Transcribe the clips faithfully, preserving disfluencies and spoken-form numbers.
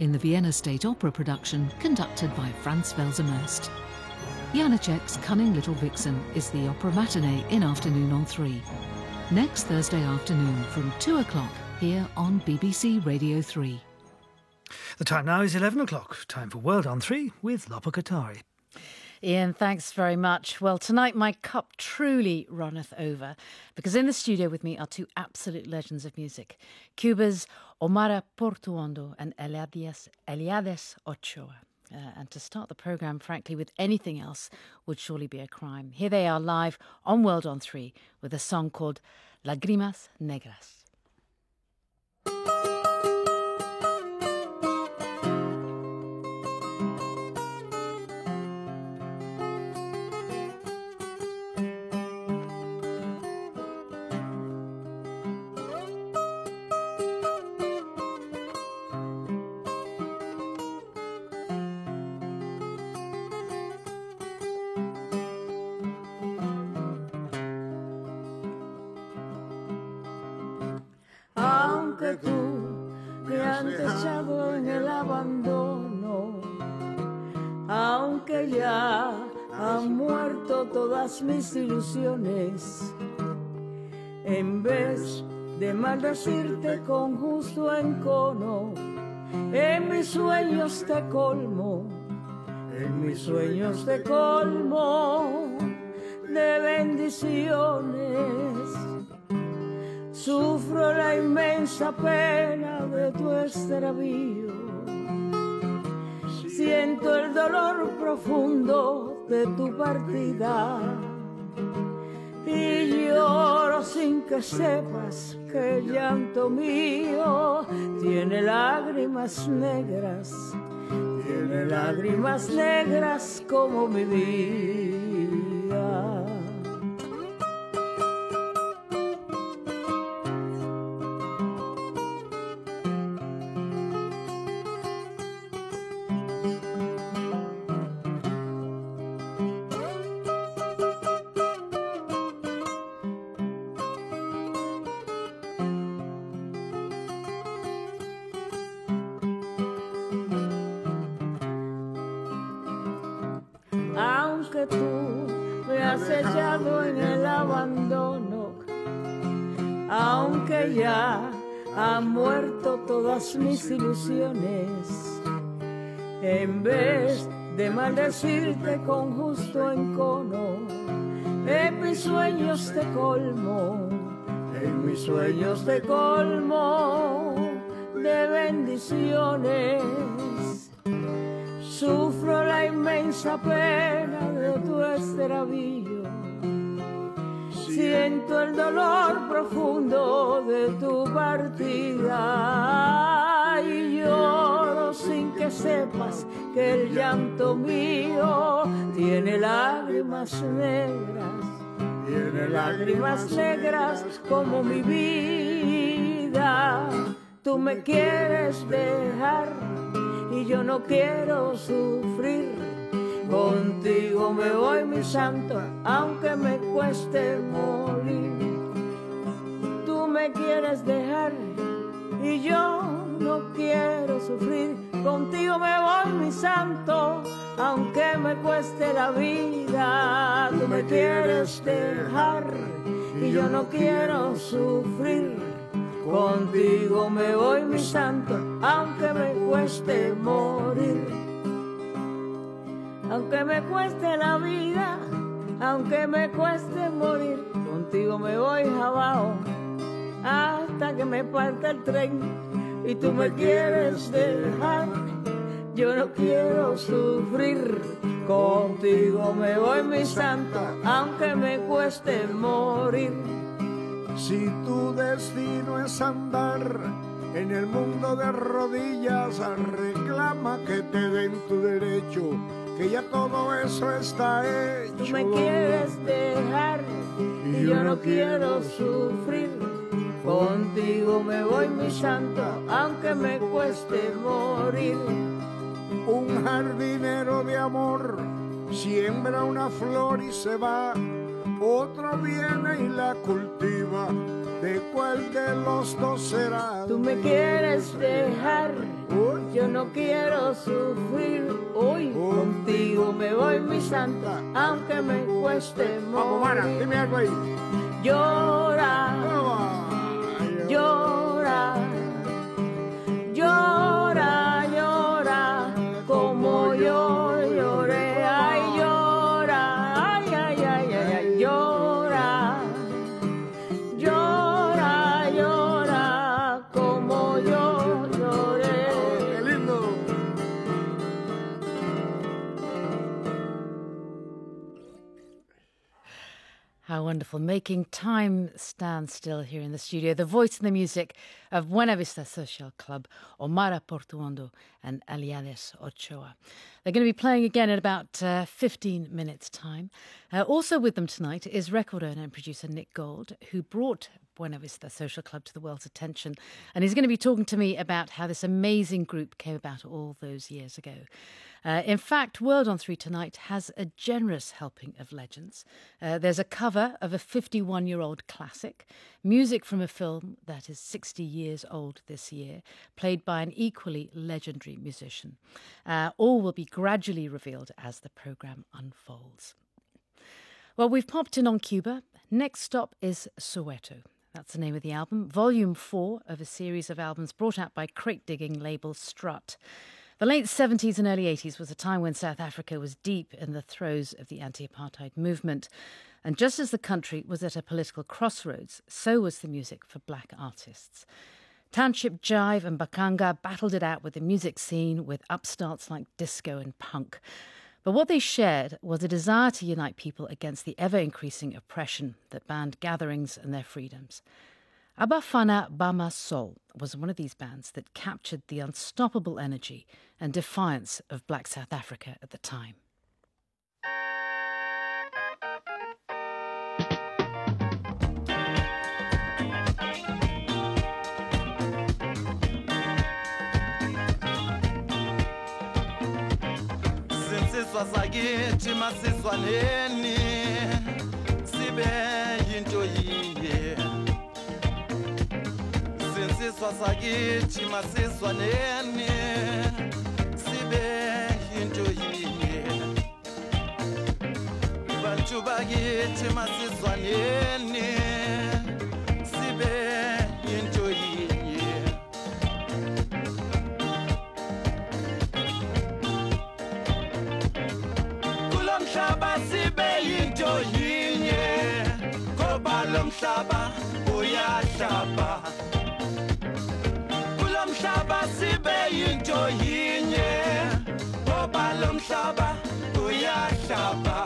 in the Vienna State Opera production conducted by Franz Welser-Möst. Janacek's Cunning Little Vixen is the opera matinee in afternoon on three. Next Thursday afternoon from two o'clock here on B B C Radio three. The time now is eleven o'clock. Time for World on three with Lopa Katari. Ian, thanks very much. Well, tonight my cup truly runneth over because in the studio with me are two absolute legends of music, Cuba's Omar Portuondo and Eliades, Eliades Ochoa. Uh, and to start the programme, frankly, with anything else would surely be a crime. Here they are live on World on three with a song called Lágrimas Negras. Aunque tú me has echado en el abandono, aunque ya han muerto todas mis ilusiones, en vez de maldecirte con justo encono, en mis sueños te colmo, en mis sueños te colmo de bendiciones. Sufro la inmensa pena de tu extravío, siento el dolor profundo de tu partida y lloro sin que sepas que el llanto mío tiene lágrimas negras, tiene lágrimas negras como mi vida. Aunque tú me has echado en el abandono, aunque ya han muerto todas mis ilusiones, en vez de maldecirte con justo encono, en mis sueños te colmo, en mis sueños te colmo de bendiciones. Sufro la inmensa pena de tu extravío, siento el dolor profundo de tu partida y lloro sin que sepas que el llanto mío tiene lágrimas negras, tiene lágrimas negras como mi vida. Tú me quieres dejar y yo no quiero sufrir, contigo me voy mi santo, aunque me cueste morir. Tú me quieres dejar y yo no quiero sufrir, contigo me voy mi santo, aunque me cueste la vida. Tú me quieres dejar y yo no quiero sufrir, contigo me voy mi santo, aunque me cueste morir. Aunque me cueste la vida, aunque me cueste morir, contigo me voy abajo hasta que me parta el tren. Y tú me quieres dejar, yo no quiero sufrir, contigo me voy mi santo, aunque me cueste morir. Si tu destino es andar en el mundo de rodillas, reclama que te den tu derecho, que ya todo eso está hecho. Tú me quieres dejar y yo no quiero sufrir, contigo me voy mi santo, aunque me cueste morir. Un jardinero de amor siembra una flor y se va, otro viene y la cultiva, ¿de cuál de los dos será? Tú me quieres dejar Yo no quiero sufrir, hoy contigo me voy, mi santa, aunque me cueste morir. Vamos, Mara, dime algo ahí. Llora, llora, llora, llora, como yo lloré. Ay, llora, ay, ay, ay, ay, ay, llora, llora, llora, como yo lloré. ¡Qué lindo! How wonderful. Making time stand still here in the studio. The voice and the music of Buena Vista Social Club, Omara Portuondo and Aliades Ochoa. They're going to be playing again in about uh, fifteen minutes' time. Uh, also with them tonight is record owner and producer Nick Gold, who brought Buena Vista Social Club to the world's attention. And he's going to be talking to me about how this amazing group came about all those years ago. Uh, in fact, World on Three tonight has a generous helping of legends. Uh, there's a cover of a fifty-one-year-old classic, music from a film that is sixty years old this year, played by an equally legendary musician. Uh, all will be gradually revealed as the programme unfolds. Well, we've popped in on Cuba. Next stop is Soweto. That's the name of the album, volume four of a series of albums brought out by crate-digging label Strut. The late seventies and early eighties was a time when South Africa was deep in the throes of the anti-apartheid movement. And just as the country was at a political crossroads, so was the music for black artists. Township Jive and Bakanga battled it out with the music scene with upstarts like disco and punk. But what they shared was a desire to unite people against the ever-increasing oppression that banned gatherings and their freedoms. Abafana Bama Soul was one of these bands that captured the unstoppable energy and defiance of black South Africa at the time. Sinsizwa sakithi masizwaneni sibe yinto yinye. Sinsizwa sakithi masizwaneni sibe yinto yinye. Bantu bakithi masizwaneni sibe yinto yinye. Kulomhlaba sibe yinto yinye, ngoba lomhlaba uyahlaba. Kulomhlaba sibe yinto yinye, ngoba lomhlaba uyahlaba.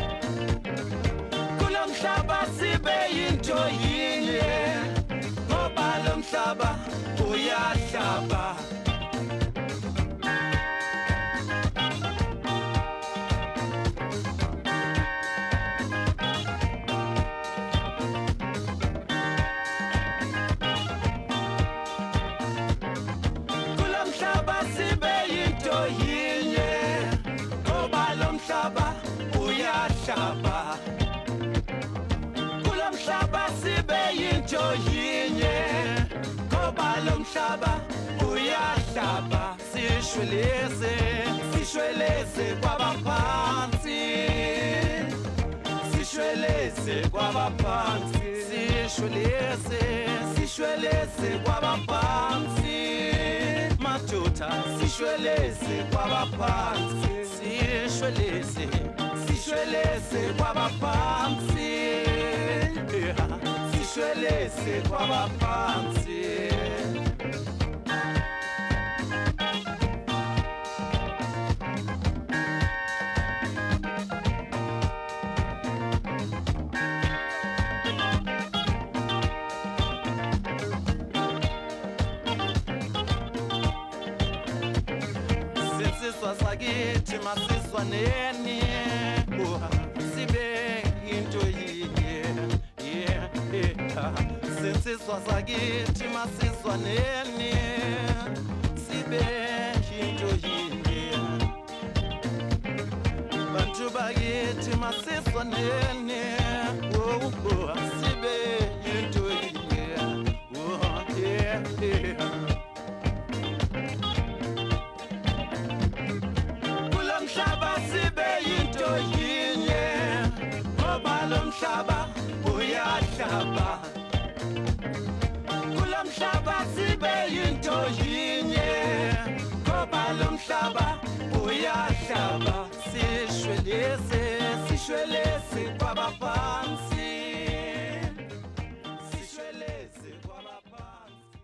Kulomhlaba sibe yinto yinye, ngoba lomhlaba uyahlaba. Kulomhlaba Kulomhlaba sibe yinto yinye, ngoba lomhlaba uyahlaba. Sishweleze, sishweleze kwabaphansi, sishweleze kwabaphansi, sishweleze, sishweleze kwabaphansi. Majuta, sishweleze kwabaphansi, sishweleze, sishweleze kwabaphansi, sishweleze kwabaphansi. Sinsizwa sakithi masizwaneni sibe yinto yinye. Yeah, yeah. Sinsizwa sakithi masizwaneni sibe yinto yinye. Bantu bakithi masizwaneni oh, oh, sibe yinto yinye. Oh, yeah, yeah. mhlaba uyahlaba kulamhlaba sibe yinto yinye ngoba lo mhlaba uyahlaba sishweleze sishweleze kwabaphansi sishweleze kwabaphansi.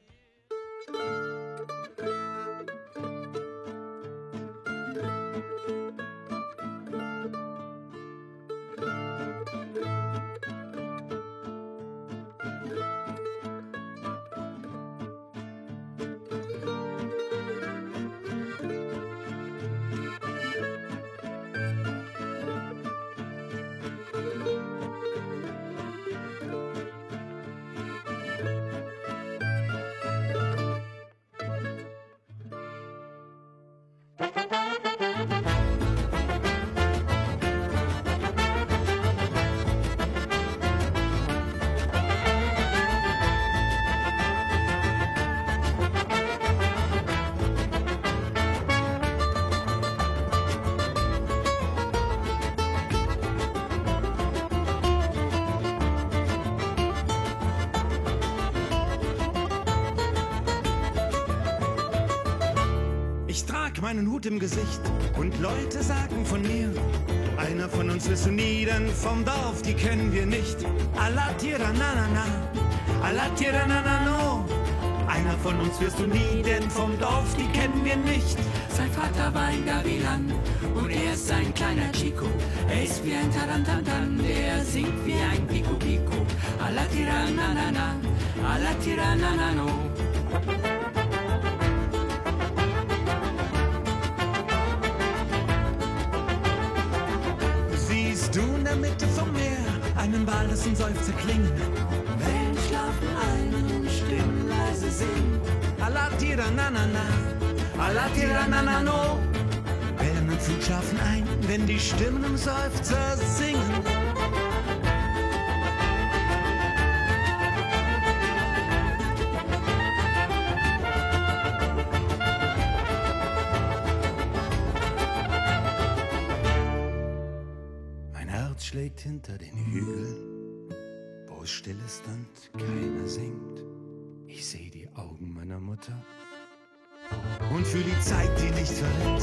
Ich trag meinen Hut im Gesicht und Leute sagen von mir, einer von uns wirst du nie, denn vom Dorf, die kennen wir nicht. Alla tira na na na, alla tira na na no. Einer von uns wirst du nie, denn vom Dorf, die kennen wir nicht. Sein Vater war ein Gavilan und er ist ein kleiner Chico. Er ist wie ein Tarantantan, der singt wie ein Pico Pico. Alla tira na na na, alla tira na na no. Siehst du in der Mitte vom Meer einen Wal, dessen Seufzer klingen? Wellen schlafen ein und Stimmen leise singen. Alla tira na na na, alla tira na na no. Wellen und Flut schlafen ein, wenn die Stimmen im Seufzer singen. Mein Herz schlägt hinter den Hügeln, wo es still ist und keiner singt. Ich sehe die Augen meiner Mutter und fühle die Zeit, die nicht verrinnt.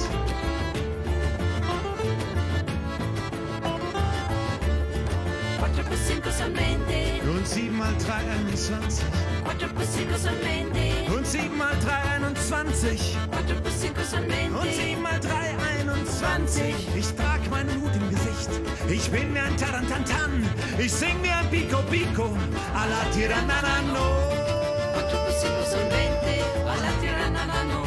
Quattro più cinque son venti, Und sieben mal drei, einundzwanzig. quattro più cinque son venti, Und sieben mal drei, einundzwanzig. quattro più cinque son Und venti. sieben mal drei, einundzwanzig. Ich trag meinen Hut im Gesicht. Ich bin wie ein Tarantantan. Ich sing wie ein Pico Pico. Alla Tirananano. Quattro più cinque son venti, alla tira na na no.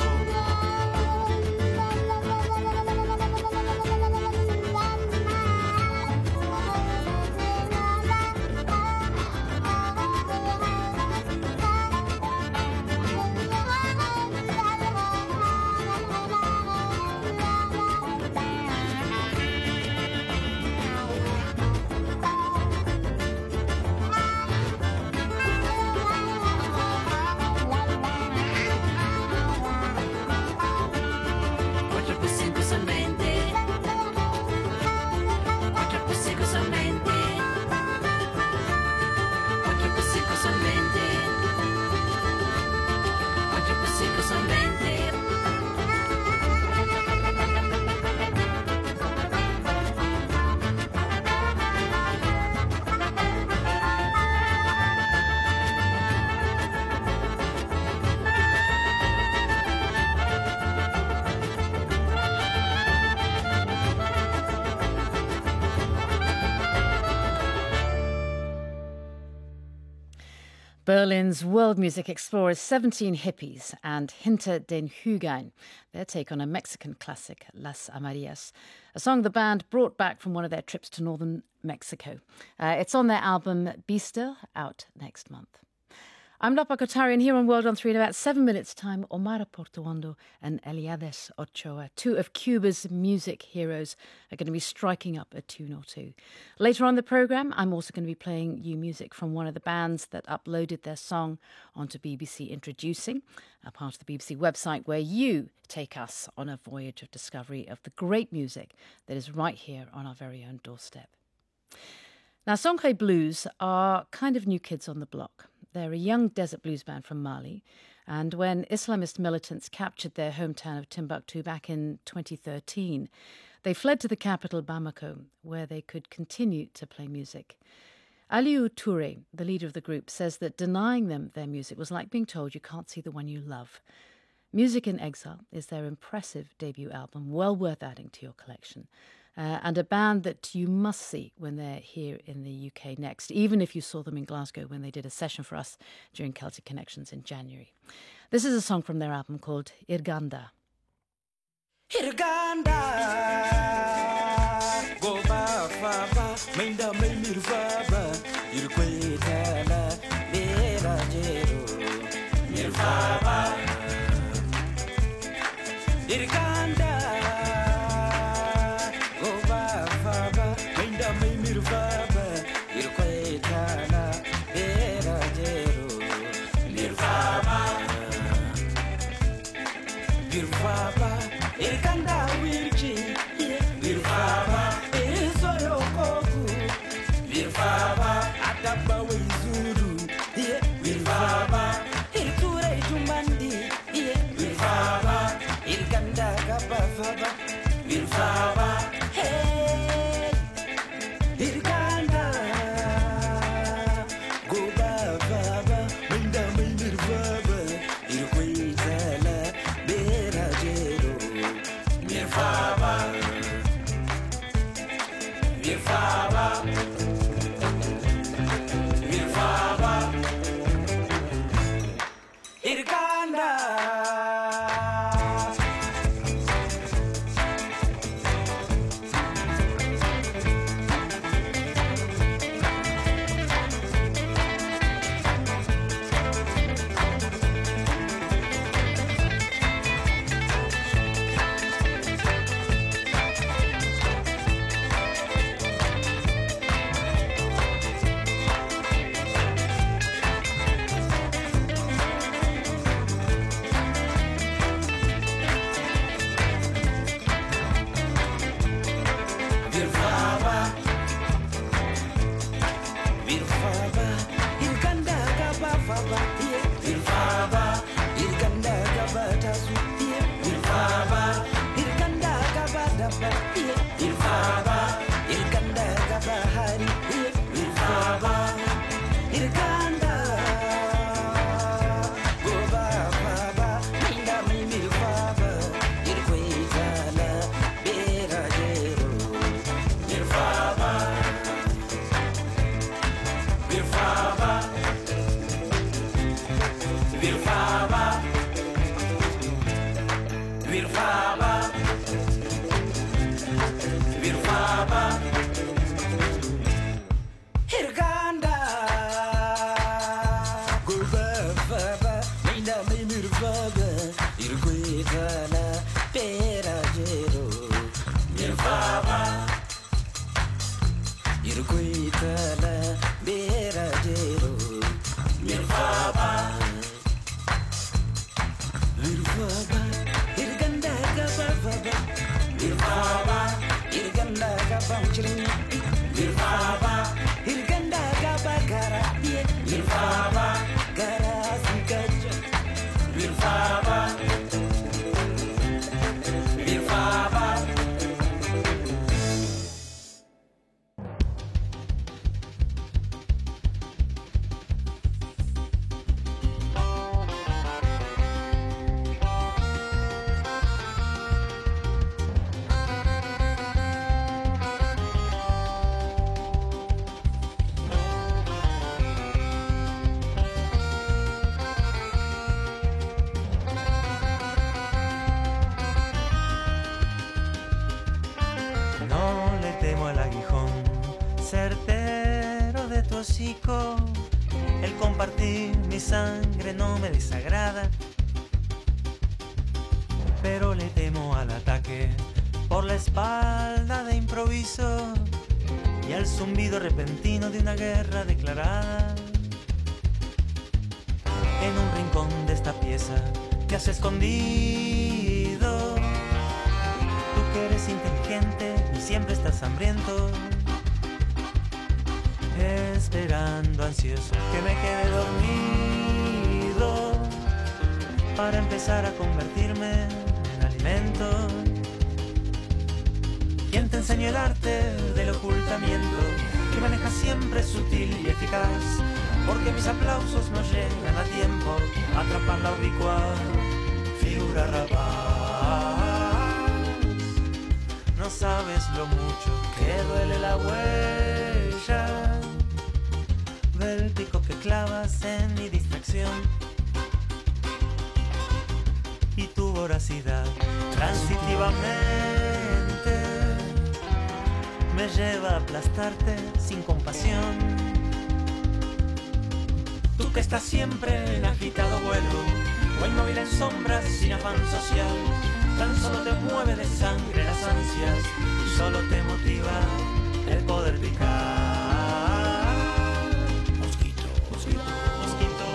Quattro più cinque son venti, quattro più cinque son venti, quattro più cinque son venti, quattro più cinque son venti. Berlin's world music explorers seventeen Hippies and Hinter den Hügeln, their take on a Mexican classic, Las Amarillas, a song the band brought back from one of their trips to northern Mexico. Uh, it's on their album Be Still, out next month. I'm Lopa Kotarian here on World on Three in about seven minutes' time. Omar Portuondo and Eliades Ochoa, two of Cuba's music heroes, are going to be striking up a tune or two. Later on in the programme, I'm also going to be playing you music from one of the bands that uploaded their song onto B B C Introducing, a part of the B B C website where you take us on a voyage of discovery of the great music that is right here on our very own doorstep. Now, Songhay Blues are kind of new kids on the block. They're a young desert blues band from Mali, and when Islamist militants captured their hometown of Timbuktu back in twenty thirteen, they fled to the capital Bamako, where they could continue to play music. Aliou Touré, the leader of the group, says that denying them their music was like being told you can't see the one you love. Music in Exile is their impressive debut album, well worth adding to your collection. Uh, and a band that you must see when they're here in the U K next, even if you saw them in Glasgow when they did a session for us during Celtic Connections in January. This is a song from their album called Irganda. Irganda go ba fa ba mainda mai mirfaba irkwetala lera jero mirfaba Irganda el compartir mi sangre no me desagrada, pero le temo al ataque por la espalda de improviso y al zumbido repentino de una guerra declarada. En un rincón de esta pieza te has escondido, tú que eres inteligente y siempre estás hambriento. esperando ansioso que me quede dormido para empezar a convertirme en alimento. ¿Quién te enseñó el arte del ocultamiento que maneja siempre sutil y eficaz? Porque mis aplausos no llegan a tiempo a atrapar la ubicua figura rapaz. No sabes lo mucho que duele la huella del pico que clavas en mi distracción y tu voracidad transitivamente me lleva a aplastarte sin compasión. Tú que estás siempre en agitado vuelo o inmóvil en sombras sin afán social, tan solo te mueve de sangre las ansias y solo te motiva el poder picar. Mosquito, mosquito, mosquito.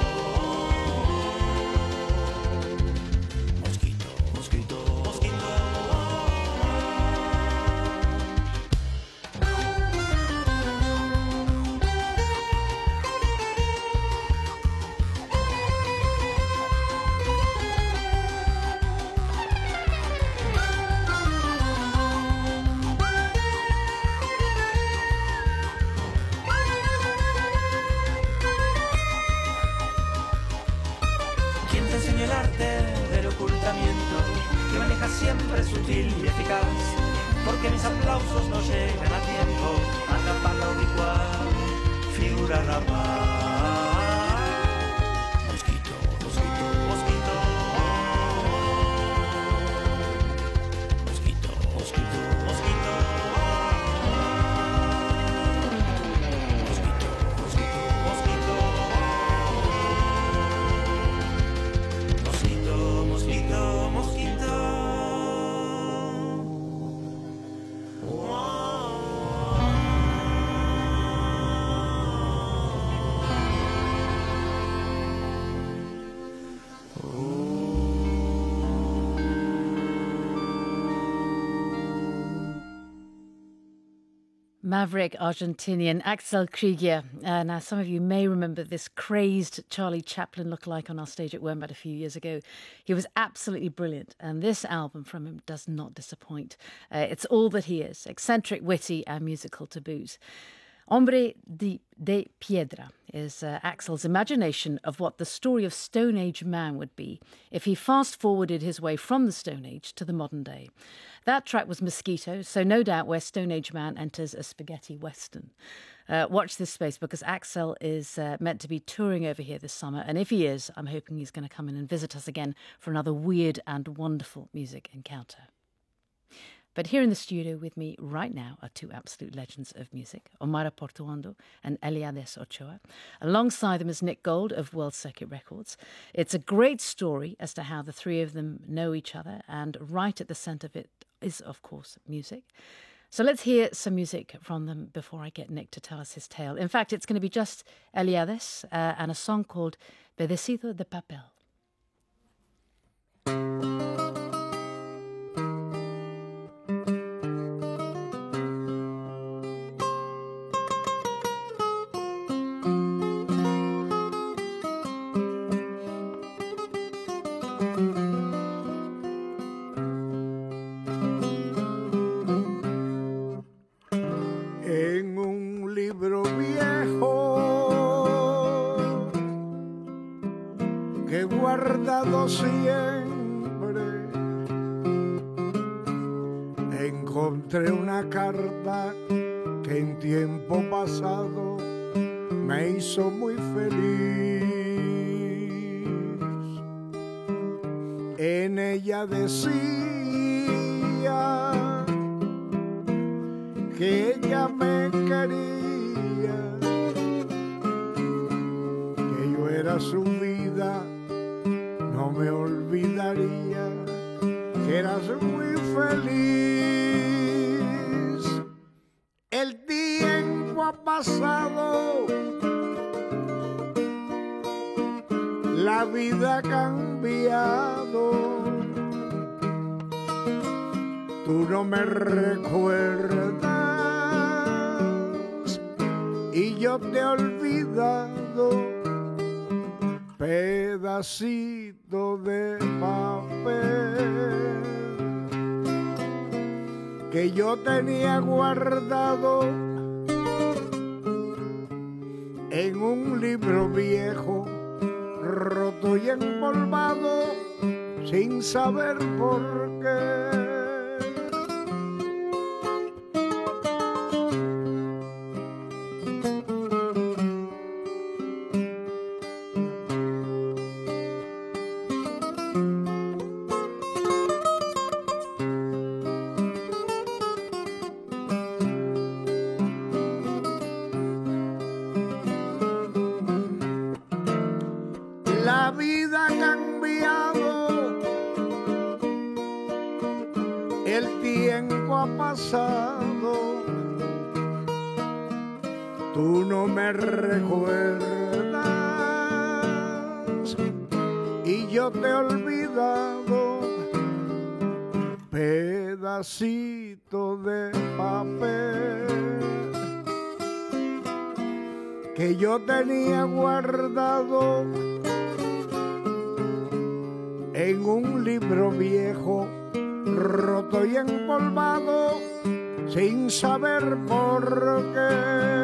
Mosquito, mosquito, mosquito. Que maneja siempre sutil y eficaz, porque mis aplausos no llegan a tiempo a tapar la ubicua figura rapaz. Mosquito, mosquito, mosquito. Mosquito, mosquito, mosquito. Mosquito, mosquito, mosquito. Mosquito, mosquito, mosquito. Maverick Argentinian Axel Krieger. Uh, now, some of you may remember this crazed Charlie Chaplin lookalike on our stage at Wombat a few years ago. He was absolutely brilliant, and this album from him does not disappoint. Uh, it's all that he is, eccentric, witty, and musical to boot. Hombre de, de Piedra is uh, Axel's imagination of what the story of Stone Age man would be if he fast-forwarded his way from the Stone Age to the modern day. That track was Mosquito, so no doubt where Stone Age man enters a spaghetti western. Uh, watch this space because Axel is uh, meant to be touring over here this summer, and if he is, I'm hoping he's going to come in and visit us again for another weird and wonderful music encounter. But here in the studio with me right now are two absolute legends of music, Omar Portuondo and Eliades Ochoa. Alongside them is Nick Gold of World Circuit Records. It's a great story as to how the three of them know each other, and right at the centre of it is, of course, music. So let's hear some music from them before I get Nick to tell us his tale. In fact, it's going to be just Eliades uh, and a song called Pedacito de Papel. Guardado siempre encontré una carta que en tiempo pasado me hizo muy feliz. En ella decía que ella me quería, que yo era su vida, no me olvidaría, que eras muy feliz. El tiempo ha pasado, la vida ha cambiado. Tú no me recuerdas y yo te he olvidado, pedacito de papel que yo tenía guardado en un libro viejo, roto y empolvado, sin saber por qué. La vida ha cambiado, el tiempo ha pasado, tú no me recuerdas y yo te he olvidado, pedacito de papel que yo tenía guardado en un libro viejo, roto y empolvado, sin saber por qué.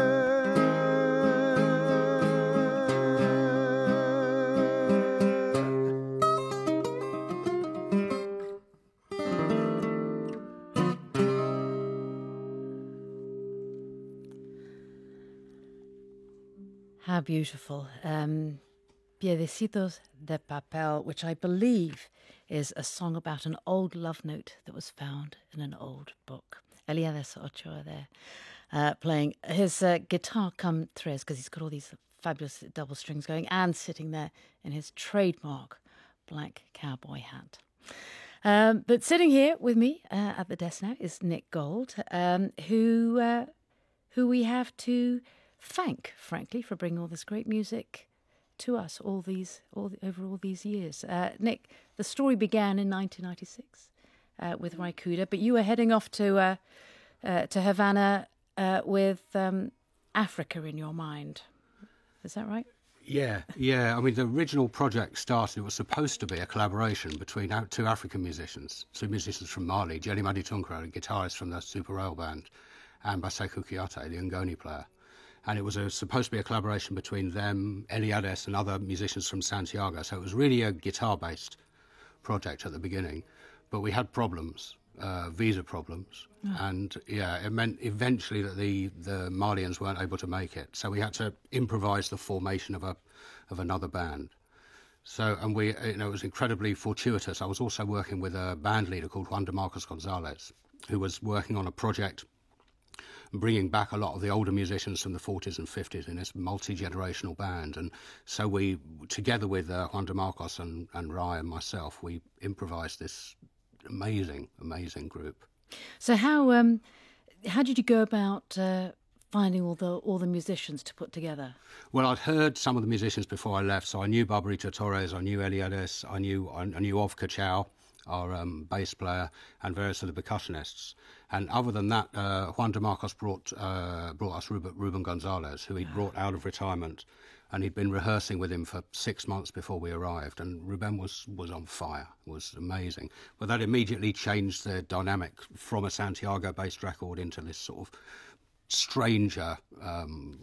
How beautiful. Um, Piedecitos de Papel, which I believe is a song about an old love note that was found in an old book. Eliades Ochoa there, uh, playing his uh, guitar come tres, because he's got all these fabulous double strings going, and sitting there in his trademark black cowboy hat. Um, but sitting here with me uh, at the desk now is Nick Gold, um, who uh, who we have to thank, frankly, for bringing all this great music to us all these all the, over all these years. Uh, Nick, the story began in nineteen ninety-six uh, with Ry Cooder, but you were heading off to uh, uh, to Havana uh, with um, Africa in your mind. Is that right? Yeah, yeah. I mean, the original project started, it was supposed to be a collaboration between two African musicians, two musicians from Mali, Jelly Madi Tunkara, a guitarist from the Super Rail Band, and Baseku Kiate, the Ngoni player. And it was a, supposed to be a collaboration between them, Eliades, and other musicians from Santiago. So it was really a guitar-based project at the beginning. But we had problems, uh, visa problems. Oh. And, yeah, it meant eventually that the, the Malians weren't able to make it. So we had to improvise the formation of a of another band. So, and we, you know, it was incredibly fortuitous. I was also working with a band leader called Juan de Marcos Gonzalez, who was working on a project bringing back a lot of the older musicians from the forties and fifties in this multi-generational band. And so we, together with uh, Juan de Marcos and, and Ry and myself, we improvised this amazing, amazing group. So how um, how did you go about uh, finding all the all the musicians to put together? Well, I'd heard some of the musicians before I left, so I knew Barbarita Torres, I knew Eliades, I knew I, I knew Of Kachau, our um, bass player, and various other percussionists. And other than that, uh, Juan de Marcos brought uh, brought us Ruben, Ruben Gonzalez, who he'd brought out of retirement, and he'd been rehearsing with him for six months before we arrived. And Ruben was, was on fire, was amazing. But that immediately changed the dynamic from a Santiago-based record into this sort of stranger um,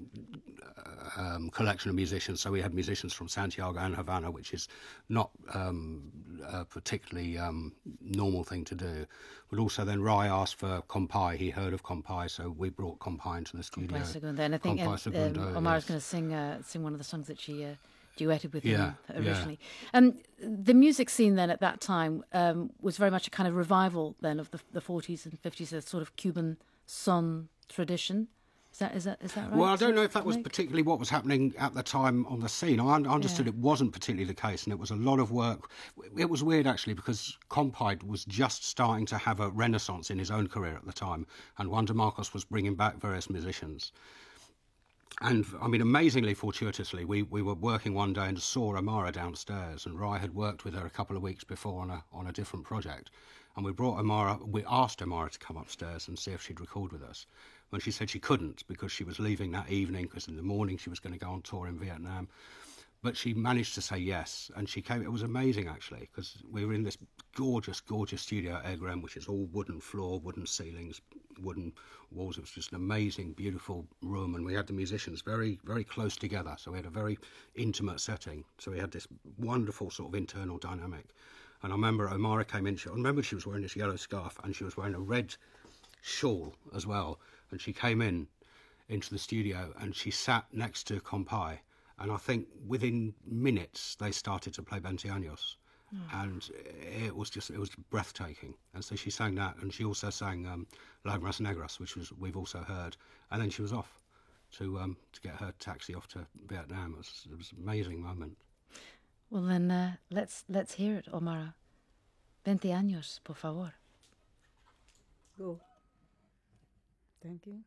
um, collection of musicians. So we had musicians from Santiago and Havana, which is not um, a particularly um, normal thing to do. But also then Ry asked for Compay. He heard of Compay, so we brought Compay into the studio. Compay Segundo. And I think uh, um, Omar is going to sing uh, sing one of the songs that she uh, duetted with yeah, him originally. Yeah. Um, the music scene then at that time um, was very much a kind of revival then of the, the forties and fifties, a sort of Cuban son tradition. Is that, is that, is that right? Well, I don't know if that was particularly what was happening at the time on the scene. I understood yeah. it wasn't particularly the case, and it was a lot of work. It was weird, actually, because Compay was just starting to have a renaissance in his own career at the time, and Juan de Marcos was bringing back various musicians. And, I mean, amazingly fortuitously, we, we were working one day and saw Amara downstairs, and Rai had worked with her a couple of weeks before on a on a different project. And we brought Amara, we asked Amara to come upstairs and see if she'd record with us. When she said she couldn't because she was leaving that evening, because in the morning she was going to go on tour in Vietnam. But she managed to say yes, and she came. It was amazing, actually, because we were in this gorgeous, gorgeous studio at Aigrem, which is all wooden floor, wooden ceilings, wooden walls. It was just an amazing, beautiful room, and we had the musicians very, very close together. So we had a very intimate setting. So we had this wonderful sort of internal dynamic. And I remember Amara came in. She, I remember she was wearing this yellow scarf, and she was wearing a red shawl as well. And she came in into the studio, and she sat next to Kompai. And I think within minutes they started to play Veinte Años, oh. and it was just it was breathtaking. And so she sang that, and she also sang um, Lágrimas Negras, which was we've also heard. And then she was off to um, to get her taxi off to Vietnam. It was, it was an amazing moment. Well, then uh, let's let's hear it, Omara. Veinte Años, por favor. Go. Thank you.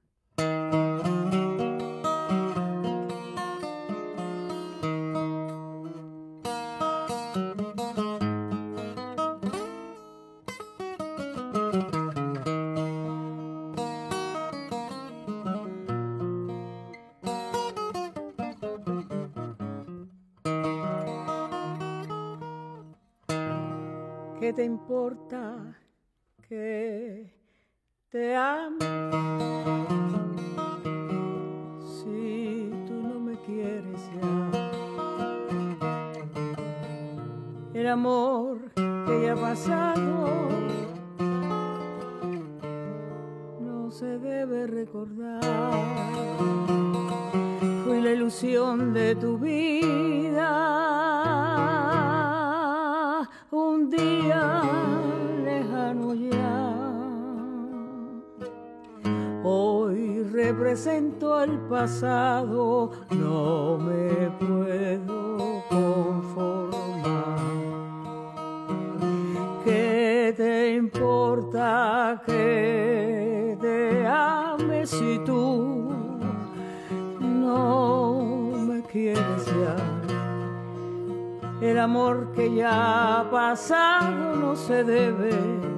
¿Qué te importa que te ame si tú no me quieres ya? El amor que ya ha pasado no se debe recordar. Fui la ilusión de tu vida, un día lejano ya. Hoy represento el pasado, no me puedo conformar. ¿Qué te importa que te ame si tú no me quieres ya? El amor que ya ha pasado no se debe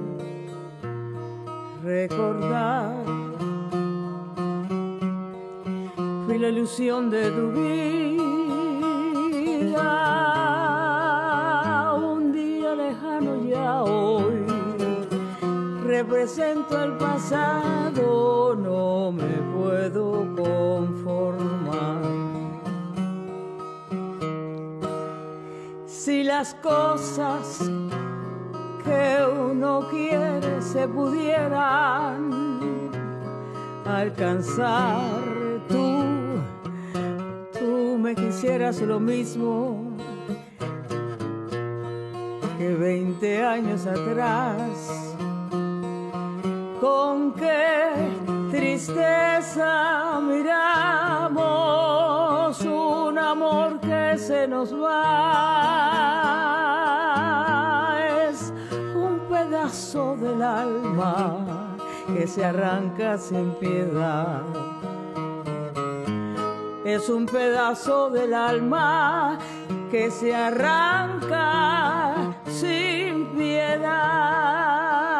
recordar. Fui la ilusión de tu vida, un día lejano ya. Hoy represento el pasado, no me puedo conformar. Si las cosas que uno quiere se pudieran alcanzar, tú, tú me quisieras lo mismo que veinte años atrás. Con qué tristeza miramos un amor que se nos va. Es un pedazo del alma que se arranca sin piedad. Es un pedazo del alma que se arranca sin piedad.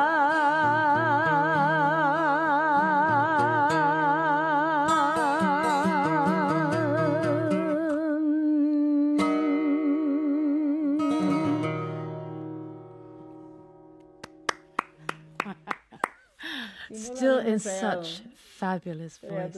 Still in such fabulous voice.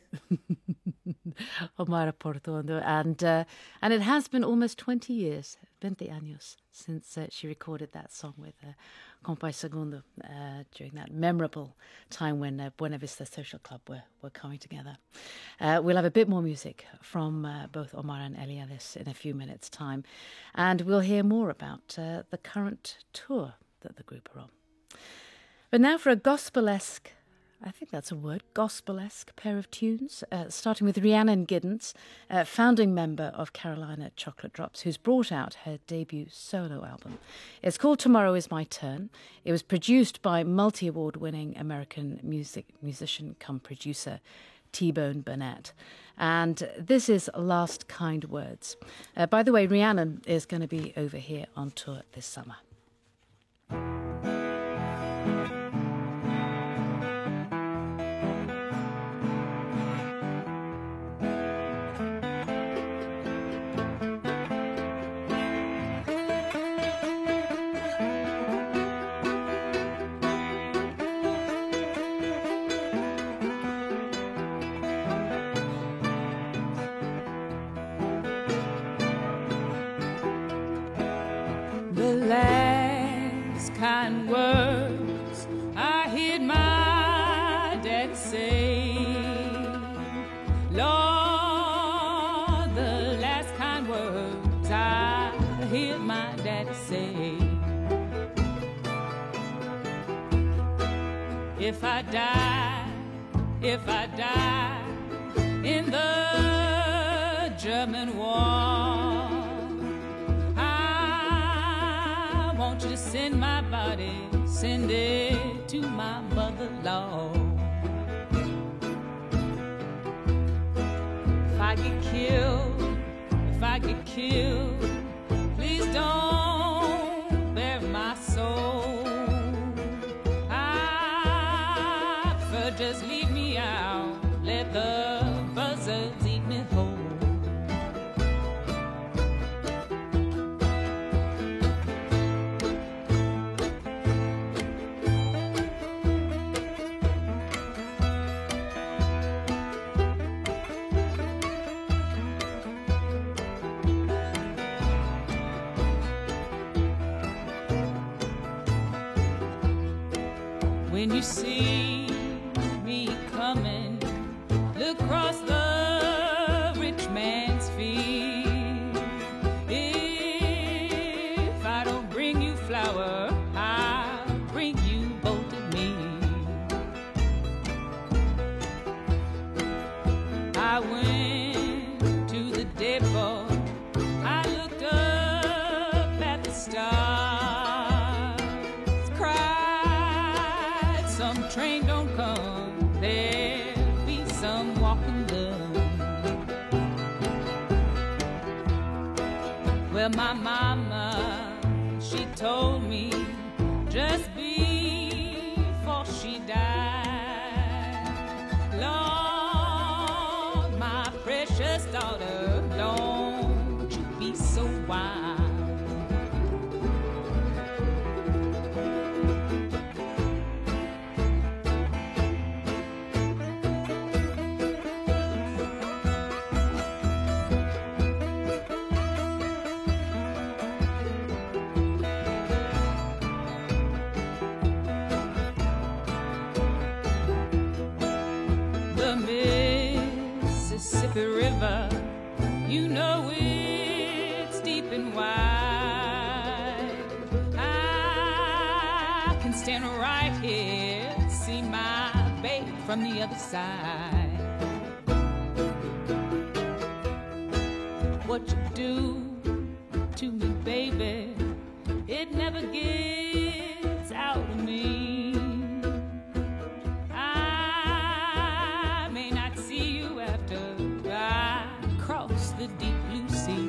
Omara Portuondo, and uh, and it has been almost twenty years, veinte años, since uh, she recorded that song with uh, Kompai Segundo uh, during that memorable time when uh, Buena Vista Social Club were, were coming together. Uh, we'll have a bit more music from uh, both Omar and Eliades in a few minutes' time, and we'll hear more about uh, the current tour that the group are on. But now for a gospel-esque, I think that's a word, gospel-esque pair of tunes, uh, starting with Rhiannon Giddens, uh, founding member of Carolina Chocolate Drops, who's brought out her debut solo album. It's called Tomorrow Is My Turn. It was produced by multi-award winning American music musician cum producer T-Bone Burnett. And this is Last Kind Words. Uh, by the way, Rhiannon is going to be over here on tour this summer. If I die, if I die in the German war, I want you to send my body, send it to my mother-in-law. If I get killed, if I get killed, please don't bury my soul. Just leave me out, let the buzzards eat me whole. When you see coming, look across the rich man's field. If I don't bring you flour, I'll bring you bolted meat. I went to the depot, I looked up at the stars, cried, some train don't come. There'll be some walking done. Well, my mama, she told me just before she died, Lord, my precious daughter, don't you be so wild. Mississippi River, you know it's deep and wide. I can stand right here, see my babe from the other side. What you do to me, baby, it never gets out of me. The deep blue sea.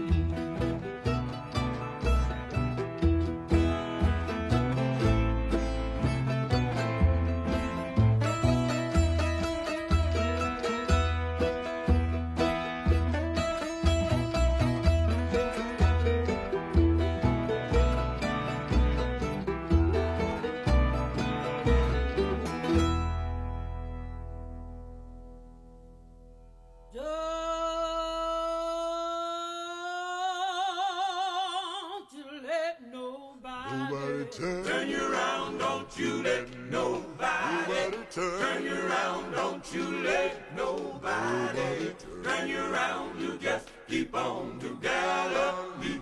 Turn you around, don't you let nobody, nobody turn. Turn you around, don't you let nobody, nobody turn. Turn you around, you just keep on to Galilee.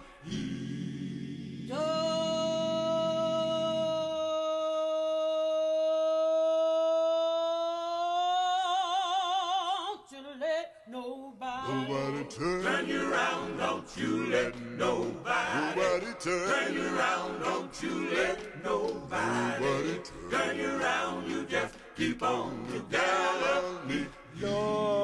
Don't you let nobody, nobody turn. Turn you around, don't you let nobody, nobody turn. Turn you around, don't you let nobody, nobody turn. Turn you around, you just keep on to Galilee. Lord.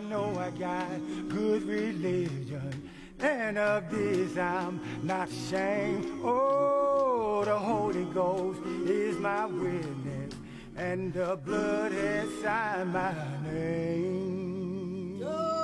know I got good religion, and of this I'm not ashamed. Oh, the Holy Ghost is my witness, and the blood has signed my name.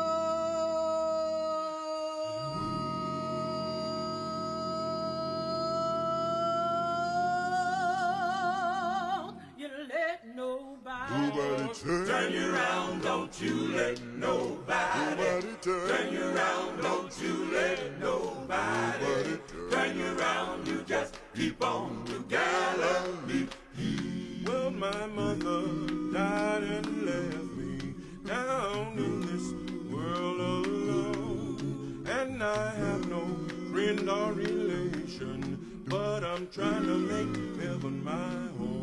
You let nobody, nobody turn, turn you around, don't you let nobody, nobody turn, turn you around, don't you let nobody, nobody turn, turn you around, you just keep on to Galilee. Well, my mother died and left me down in this world alone, and I have no friend or relation, but I'm trying to make heaven my home.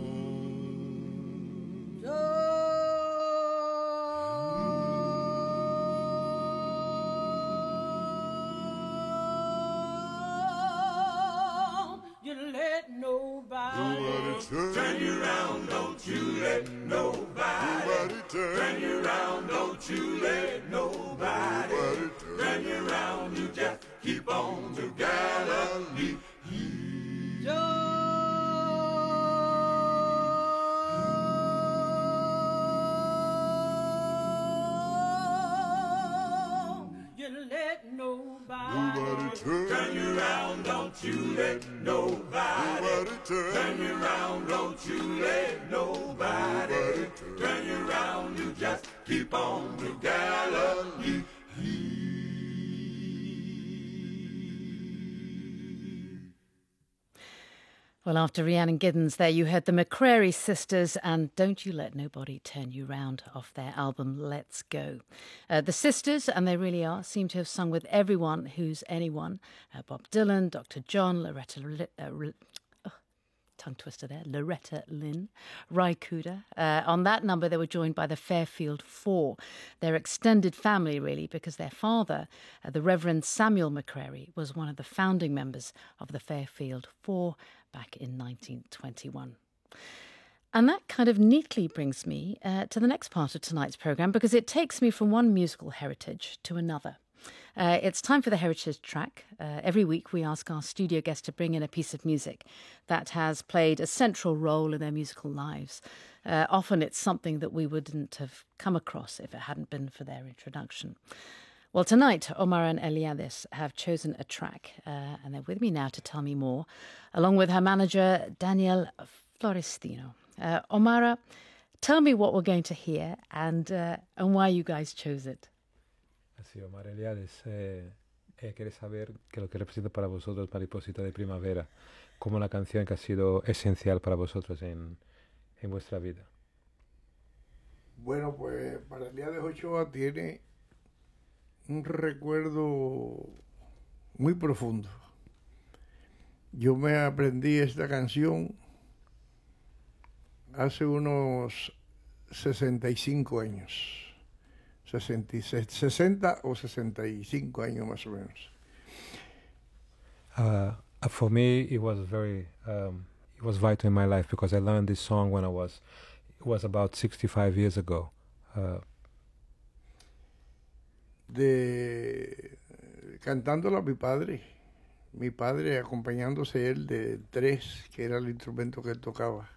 You let nobody, nobody turn, turn you around, don't you let nobody, nobody turn, turn you around, don't you let nobody, nobody turn, turn you around, you just keep on to Galilee. Nobody turn, turn you around, don't you let nobody, nobody turn, turn you around, don't you let nobody, nobody turn, turn you around, you just keep on to Galilee. Well, after Rhiannon Giddens there, you heard the McCrary Sisters and Don't You Let Nobody Turn You Round off their album Let's Go. Uh, the sisters, and they really are, seem to have sung with everyone who's anyone. Uh, Bob Dylan, Doctor John, Loretta... Uh, oh, tongue twister there, Loretta Lynn, Ry Cooder. Uh, on that number, they were joined by the Fairfield Four, their extended family, really, because their father, uh, the Reverend Samuel McCrary, was one of the founding members of the Fairfield Four back in nineteen twenty-one. And that kind of neatly brings me uh, to the next part of tonight's programme, because it takes me from one musical heritage to another. Uh, it's time for the Heritage Track. Uh, every week we ask our studio guests to bring in a piece of music that has played a central role in their musical lives. Uh, often it's something that we wouldn't have come across if it hadn't been for their introduction. Well, tonight, Omar and Eliades have chosen a track, uh, and they're with me now to tell me more, along with her manager, Daniel Florestino. Uh, Omara, tell me what we're going to hear and, uh, and why you guys chose it. Así, Omar Eliades, eh, eh, quiere saber qué es lo que representa para vosotros Mariposita de Primavera, como una canción que ha sido esencial para vosotros en, en vuestra vida. Bueno, pues para Eliades Ochoa tiene un recuerdo muy profundo. Yo me aprendí esta canción hace unos sesenta y cinco años, sesenta o sesenta y cinco años más o menos. Uh, for me, it was very, um, it was vital in my life because I learned this song when I was, it was about sixty-five years ago. Uh, de cantándola a mi padre, mi padre acompañándose él de tres, que era el instrumento que él tocaba.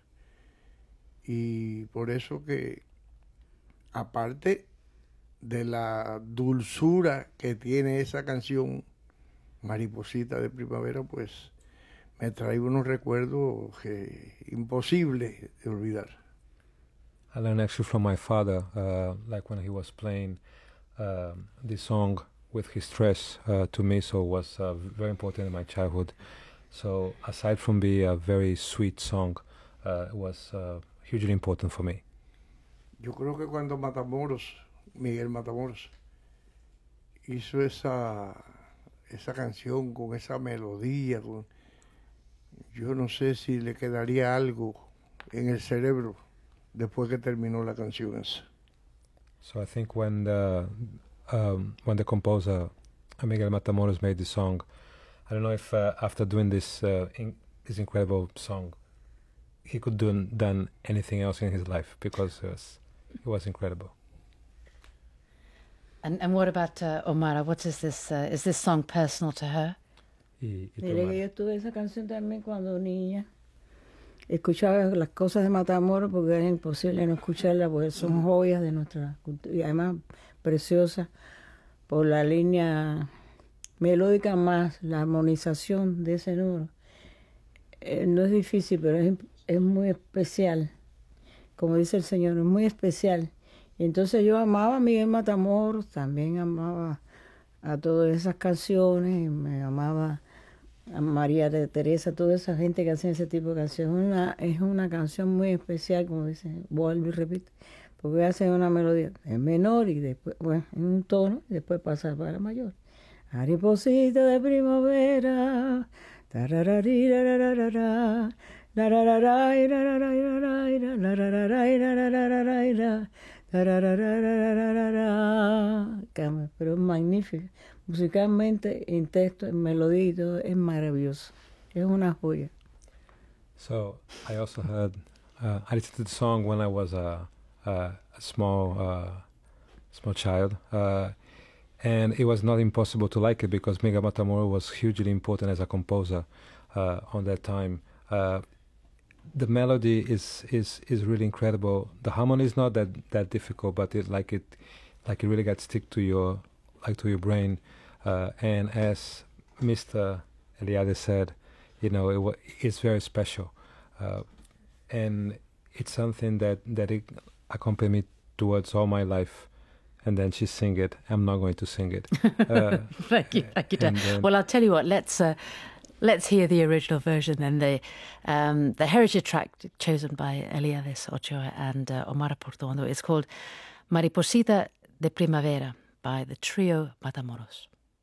Y por eso que, aparte de la dulzura que tiene esa canción, Mariposita de Primavera, pues me trae unos recuerdos que imposible de olvidar. I learned actually from my father, uh, like when he was playing Uh, this song with his stress uh, to me, so was uh, very important in my childhood. So aside from being a very sweet song, uh, it was uh, hugely important for me. Yo creo que cuando Matamoros, Miguel Matamoros, hizo esa esa canción con esa melodía, con, yo no sé si le quedaría algo en el cerebro después que terminó la canción esa. So I think when the um, when the composer Miguel Matamoros made this song, I don't know if uh, after doing this uh, in, this incredible song, he could do done anything else in his life because it was, it was incredible. And and what about uh, Omara? What is this? Uh, is this song personal to her? Y, y Dile que yo tuve esa canción también cuando niña. Escuchaba las cosas de Matamoros porque era imposible no escucharlas porque son joyas de nuestra cultura y además preciosas por la línea melódica más la armonización de ese número. Eh, no es difícil, pero es, es muy especial. Como dice el Señor, es muy especial. Y entonces yo amaba a Miguel Matamoros, también amaba a todas esas canciones, me amaba a María de Teresa, toda esa gente que hace ese tipo de canciones. Una, es una canción muy especial, como dice, vuelvo y repito, porque hace una melodía en menor y después, bueno, en un tono, y después pasa para la mayor. Mariposita de primavera, tarararira, pero es magnífico. Musicalmente, en texto, en melodía y todo, es maravilloso. Es una joya. So I also heard, uh, I listened to the song when I was a, a, a small, uh, small child, uh, and it was not impossible to like it because Miguel Matamoros was hugely important as a composer uh, on that time. Uh, the melody is, is, is really incredible. The harmony is not that, that difficult, but it like it like it really got stick to your like to your brain. Uh, and as Mister Eliade said, you know, it, it's very special, uh, and it's something that that it accompanied me towards all my life. And then she sing it. I'm not going to sing it. Uh, thank you, thank you, Dan. Well, I'll tell you what. Let's. Uh, Let's hear the original version then, the um, the heritage track chosen by Eliades Ochoa and uh, Omar Portuondo. It's called Mariposita de Primavera by the trio Matamoros.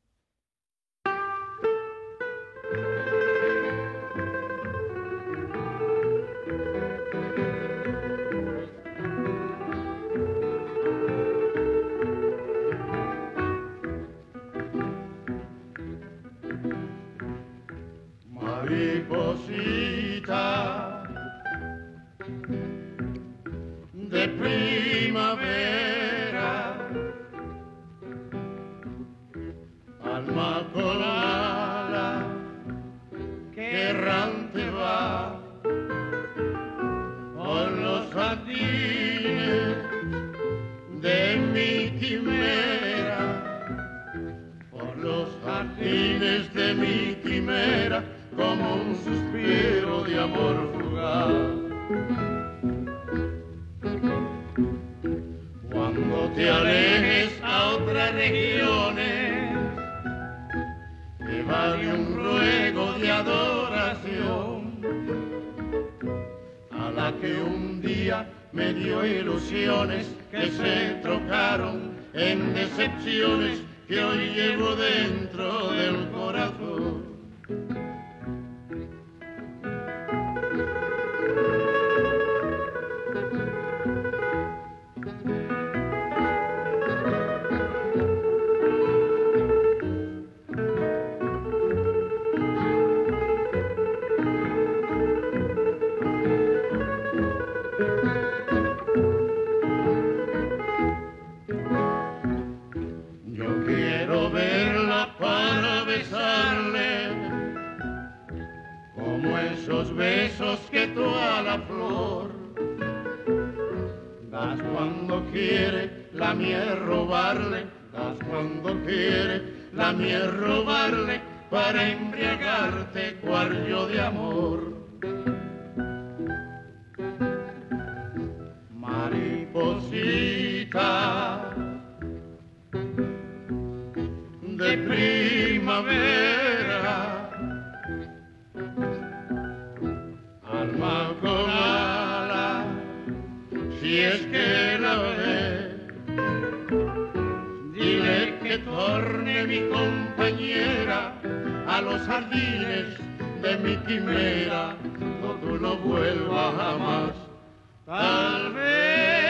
Mariposita de primavera, alma con ala que errante va por los jardines de mi quimera, por los jardines de mi quimera, como un suspiro de amor fugaz. Cuando te alejes a otras regiones, te vale un ruego de adoración a la que un día me dio ilusiones que se trocaron en decepciones que hoy llevo dentro del corazón. Besos que tú a la flor das cuando quiere, la mía es robarle, das cuando quiere, la mía es robarle para embriagarte cuarto de amor. Mariposita de primavera, alma con ala, si es que la ve, dile que torne mi compañera a los jardines de mi quimera, no tú no vuelvas jamás, tal vez.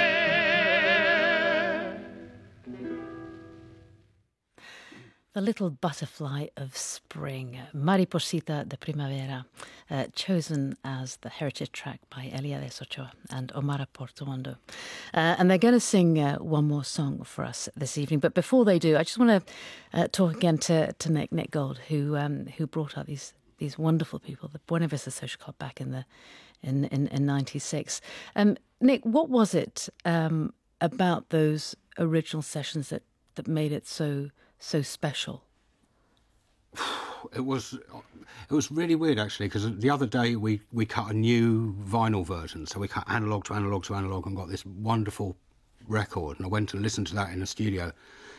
The Little Butterfly of Spring, Mariposita de Primavera, uh, chosen as the heritage track by Eliades Ochoa and Omar Portuondo. Uh, and they're going to sing uh, one more song for us this evening. But before they do, I just want to uh, talk again to, to Nick, Nick Gold, who um, who brought out these these wonderful people, the Buena Vista Social Club back in the in in, in ninety-six. Um, Nick, what was it um, about those original sessions that, that made it so so special? It was it was really weird, actually, because the other day we, we cut a new vinyl version, so we cut analogue to analogue to analogue and got this wonderful record, and I went and listened to that in the studio.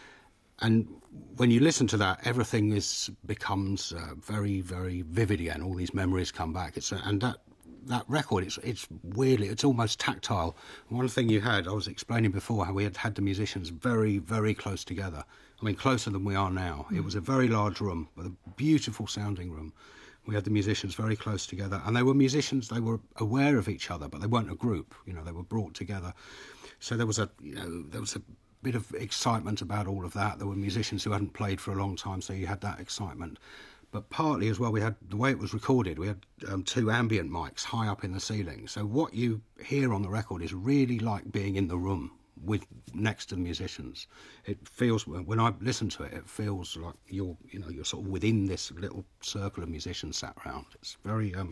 And when you listen to that, everything is becomes uh, very, very vivid again. All these memories come back. It's uh, and that that record, it's it's weirdly, it's almost tactile. One thing you had, I was explaining before how we had had the musicians very, very close together. I mean, closer than we are now. Mm. It was a very large room, with a beautiful sounding room. We had the musicians very close together, and they were musicians. They were aware of each other, but they weren't a group. You know, they were brought together. So there was a, you know, there was a bit of excitement about all of that. There were musicians who hadn't played for a long time, so you had that excitement. But partly as well, we had the way it was recorded. We had um, two ambient mics high up in the ceiling. So what you hear on the record is really like being in the room with next to the musicians. It feels, when I listen to it, it feels like you're, you know, you're sort of within this little circle of musicians sat around. It's very, um,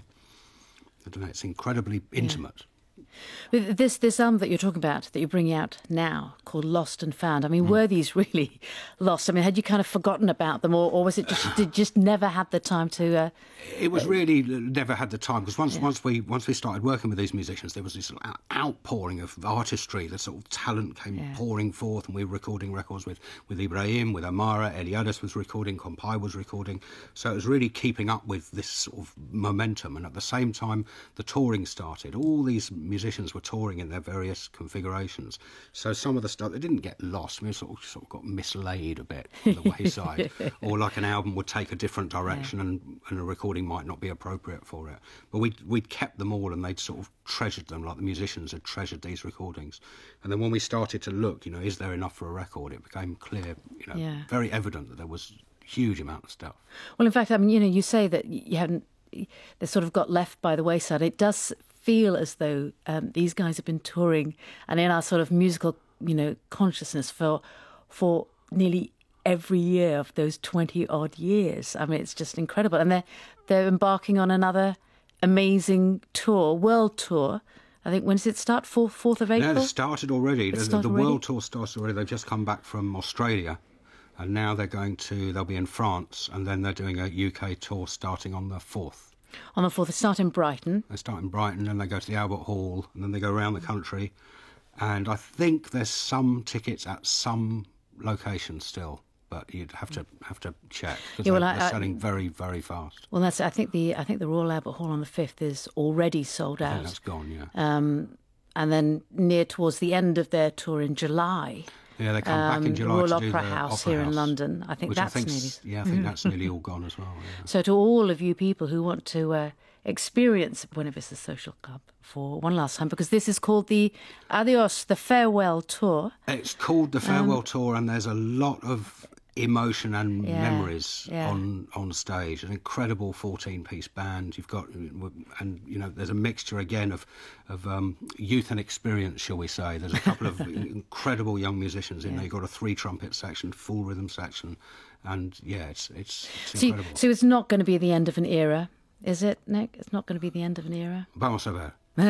I don't know, it's incredibly intimate. Yeah. With this this album that you're talking about, that you're bringing out now, called Lost and Found, I mean, mm. were these really lost? I mean, had you kind of forgotten about them, or, or was it just did just never had the time to? Uh, it was really never had the time, because once yeah. once we once we started working with these musicians, there was this outpouring of artistry. The sort of talent came yeah. pouring forth, and we were recording records with with Ibrahim, with Amara. Eliades was recording, Kompai was recording. So it was really keeping up with this sort of momentum, and at the same time, the touring started. All these musicians were touring in their various configurations, so some of the stuff, they didn't get lost. We sort of, sort of got mislaid a bit on the wayside, or like an album would take a different direction, yeah. and, and a recording might not be appropriate for it. But we'd, we'd kept them all, and they'd sort of treasured them, like the musicians had treasured these recordings. And then when we started to look, you know, is there enough for a record, it became clear, you know, yeah. very evident that there was a huge amount of stuff. Well, in fact, I mean, you know, you say that you haven't, they sort of got left by the wayside. It does feel as though um, these guys have been touring and in our sort of musical, you know, consciousness for for nearly every year of those twenty odd years. I mean, it's just incredible, and they're they're embarking on another amazing tour, world tour. I think, when does it start? Fourth fourth of April. No, it started already. It the started the already? world tour started already. They've just come back from Australia, and now they're going to. They'll be in France, and then they're doing a U K tour starting on the fourth. On the fourth, they start in Brighton. They start in Brighton, and they go to the Albert Hall, and then they go around the country. And I think there's some tickets at some locations still, but you'd have to have to check, because yeah, well, they're, I, they're I, selling very, very fast. Well, that's. I think the I think the Royal Albert Hall on the fifth is already sold out. I think that's gone, yeah. Um, and then near towards the end of their tour in July. Yeah, they come um, back in July Royal to Opera do the House Opera here House, in London. I think which that's I nearly. Yeah, I think that's nearly all gone as well. Yeah. So to all of you people who want to uh, experience Buena Vista Social Club for one last time, because this is called the Adios, the Farewell Tour. It's called the Farewell um, Tour, and there's a lot of emotion and yeah, memories yeah. on on stage. An incredible fourteen-piece band. You've got, and you know, there's a mixture again of of um, youth and experience, shall we say. There's a couple of incredible young musicians in yeah. there. You've got a three-trumpet section, full rhythm section, and yeah, it's it's, it's so, incredible. So it's not going to be the end of an era, is it, Nick? It's not going to be the end of an era? Vamos a ver.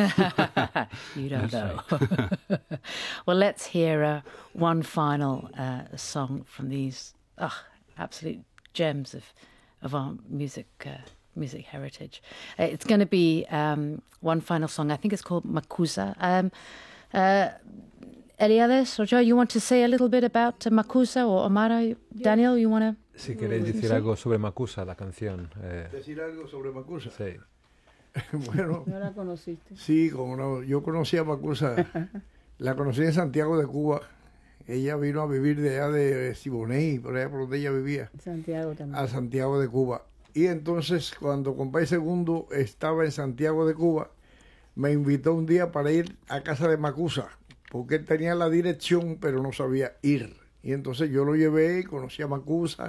You don't know. Well, let's hear uh, one final uh, song from these oh, absolute gems of of our music uh, music heritage. Uh, it's going to be um, one final song. I think it's called Makusa. Um, uh, Eliades, Ochoa, you want to say a little bit about uh, Makusa, or Omara? Daniel, you want to? Si queréis decir algo sobre Makusa, la canción. Eh, ¿Decir algo sobre Makusa? Sí. Bueno, ¿no la conociste? Sí, como no, yo conocí a Makusa, la conocí en Santiago de Cuba. Ella vino a vivir de allá de Siboney, por allá por donde ella vivía. Santiago también. A Santiago de Cuba. Y entonces, cuando Compay Segundo estaba en Santiago de Cuba, me invitó un día para ir a casa de Makusa, porque él tenía la dirección, pero no sabía ir. Y entonces yo lo llevé, conocí a Makusa,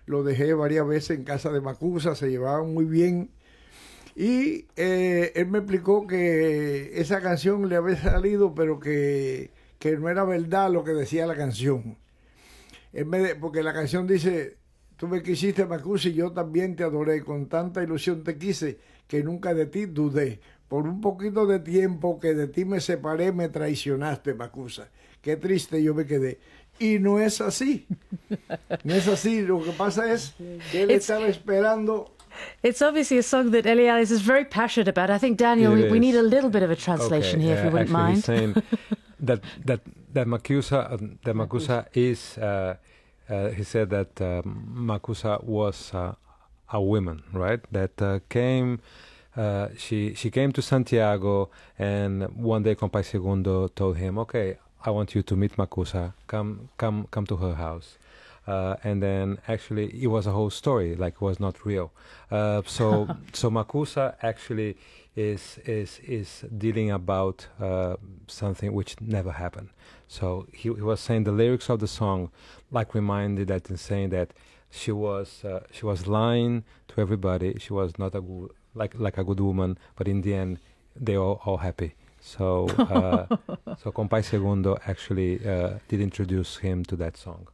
lo dejé varias veces en casa de Macusa, se llevaban muy bien. Y eh, él me explicó que esa canción le había salido, pero que, que no era verdad lo que decía la canción. Él me, porque la canción dice, tú me quisiste, Macusa, y yo también te adoré, con tanta ilusión te quise, que nunca de ti dudé. Por un poquito de tiempo que de ti me separé, me traicionaste, Macusa. Qué triste yo me quedé. Y no es así. No es así. Lo que pasa es que él It's, estaba esperando. It's obviously a song that Eliades is very passionate about. I think, Daniel, we, we need a little bit of a translation okay. here, if uh, you wouldn't actually mind. He's saying that that that Macusa uh, that Macusa is. Uh, uh, he said that uh, Macusa was uh, a woman, right? That uh, came. Uh, she she came to Santiago, and one day Compay Segundo told him, "Okay, I want you to meet Macusa. Come come come to her house." Uh, and then actually it was a whole story, like it was not real. Uh, so so Macusa actually is is is dealing about uh, something which never happened. So he, he was saying the lyrics of the song, like reminded that in saying that she was uh, she was lying to everybody. She was not a good, like like a good woman, but in the end they were all, all happy. So uh, so Compay Segundo actually uh, did introduce him to that song.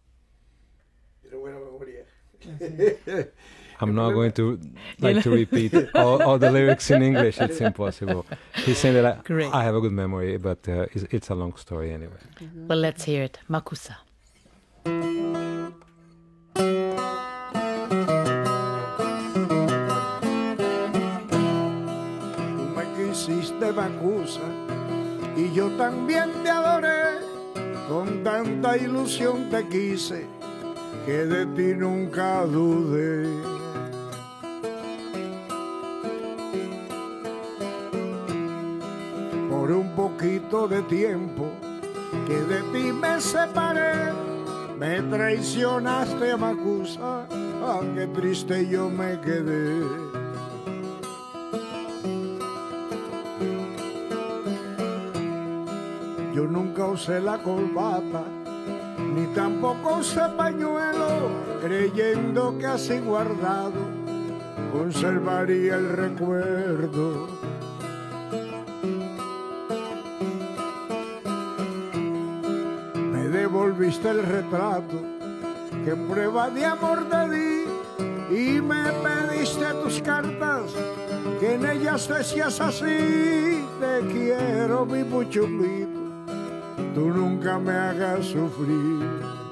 I'm not going to like to repeat all, all the lyrics in English. It's impossible. He's saying that I, I have a good memory, but uh, it's, it's a long story anyway. Mm-hmm. Well, let's hear it. Macusa. Tú me quisiste, Macusa, y yo también te adoré. Con tanta ilusión te quise, que de ti nunca dudé. Por un poquito de tiempo que de ti me separé, me traicionaste, Macusa, ah, qué triste yo me quedé. Yo nunca usé la corbata, ni tampoco usé pañuelo, creyendo que así guardado conservaría el recuerdo. Me devolviste el retrato que en prueba de amor te di, y me pediste tus cartas que en ellas decías así: te quiero, mi puchumbito, tú nunca me hagas sufrir.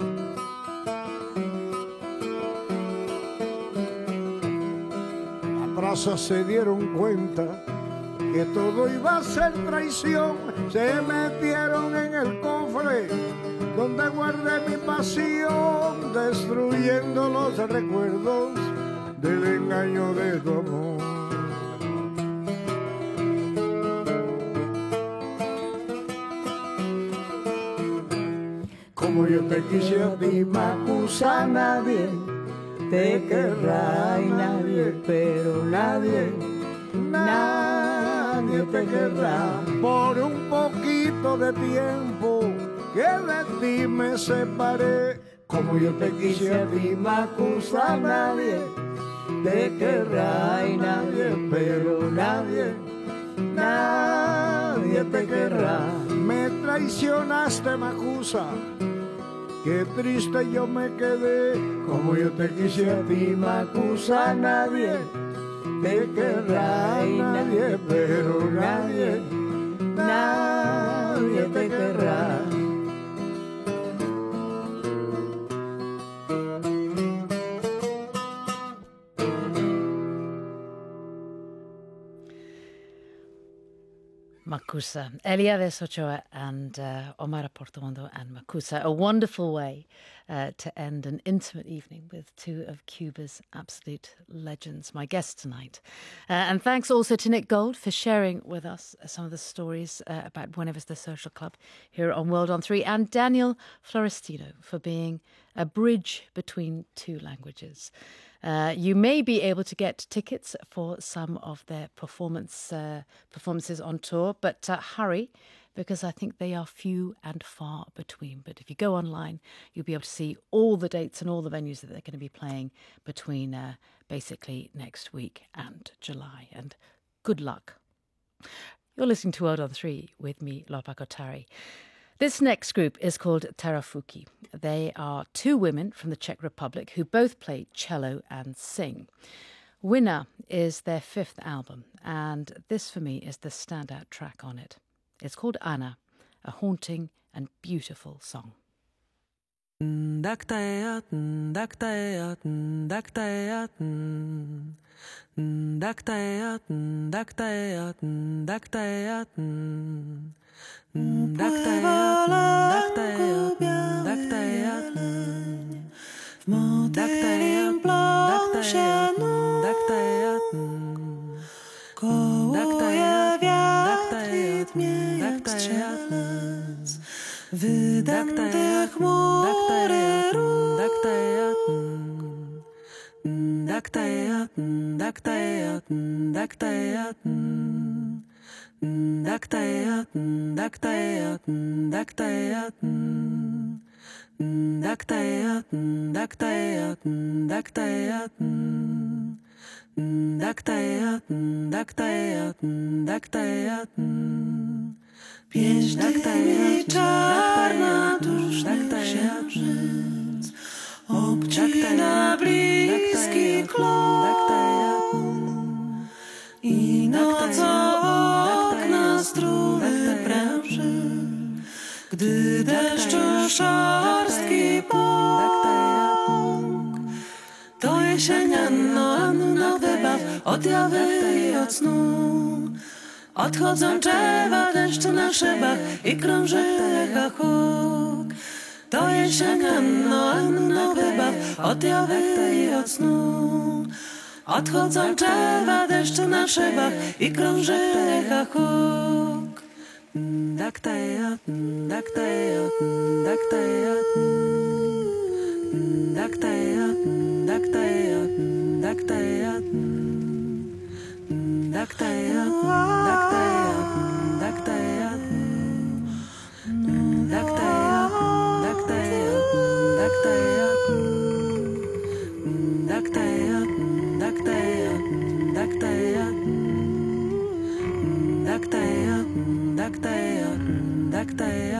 Atrás se dieron cuenta que todo iba a ser traición. Se metieron en el cofre donde guardé mi pasión, destruyendo los recuerdos del engaño de tu amor. Como yo te quise a ti, Macusa, nadie te querrá, y nadie, pero nadie, nadie te querrá. Por un poquito de tiempo que de ti me separé. Como yo te quise a ti, Macusa, nadie te querrá, y nadie, pero nadie, nadie te querrá. Me traicionaste, Macusa, qué triste yo me quedé. Como yo te quise a ti, Macusa, nadie te querrá, y nadie, pero nadie, nadie te querrá. Macusa, Eliades Ochoa and uh, Omar Portuondo and Macusa. A wonderful way uh, to end an intimate evening with two of Cuba's absolute legends, my guests tonight. Uh, and thanks also to Nick Gold for sharing with us some of the stories uh, about Buena Vista Social Club here on World on Three, and Daniel Florestino for being a bridge between two languages. Uh, you may be able to get tickets for some of their performance uh, performances on tour, but uh, hurry, because I think they are few and far between. But if you go online, you'll be able to see all the dates and all the venues that they're going to be playing between uh, basically next week and July. And good luck. You're listening to World on Three with me, Lopa Kothari. This next group is called Terafuki. They are two women from the Czech Republic who both play cello and sing. Winner is their fifth album, and this for me is the standout track on it. It's called Anna, a haunting and beautiful song. Pływa lalko białe w motylim pląsianu, kołuje wiatr rytmie jak strzec, wydęte chmury róg. Pieśń tymi czarna tuż księżyc obcina bliski klon i nocą okna struny pręży, gdy deszczu szorstki pąk. To jesienianno, Anno, wybaw od jawy i od snu. Odchodzą drzewa, deszcze na szybach i krąży echa huk. To jesienianno, Anno, wybaw od jawy i od snu. Odchodzą drzewa, deszcze na szybach i krąży echa huk. Dakteja, dakteja, dakteja, dakteja, dakteja, dakteja, dakteja, dakteja, dakteja, dakteja, dakteja, dakteja, dakteja, dakteja, dakteja, dakteja, dakteja, dakteja,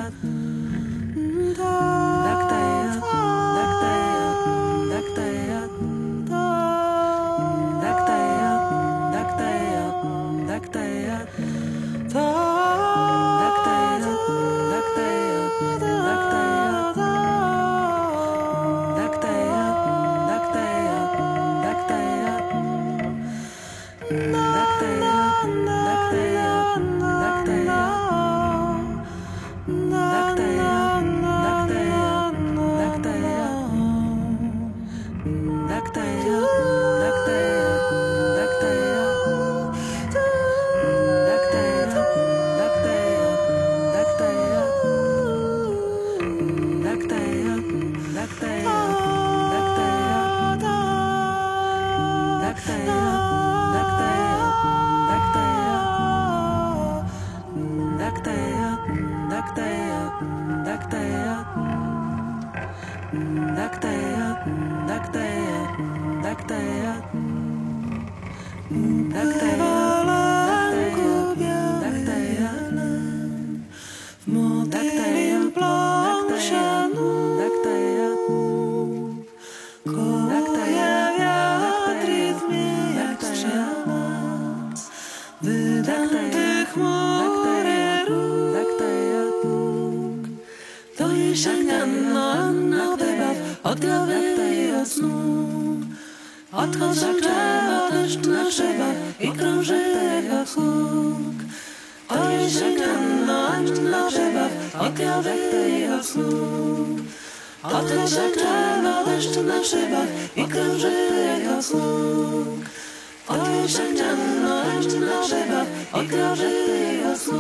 Odchodzą drzewa, deszcz na szybach i krąży echa huk. To jesienianno, Anno, wybaw od jawy i od snu. Odchodzą drzewa, deszcz na szybach i krąży echa huk. To jesienianno, Anno, wybaw od jawy i od snu.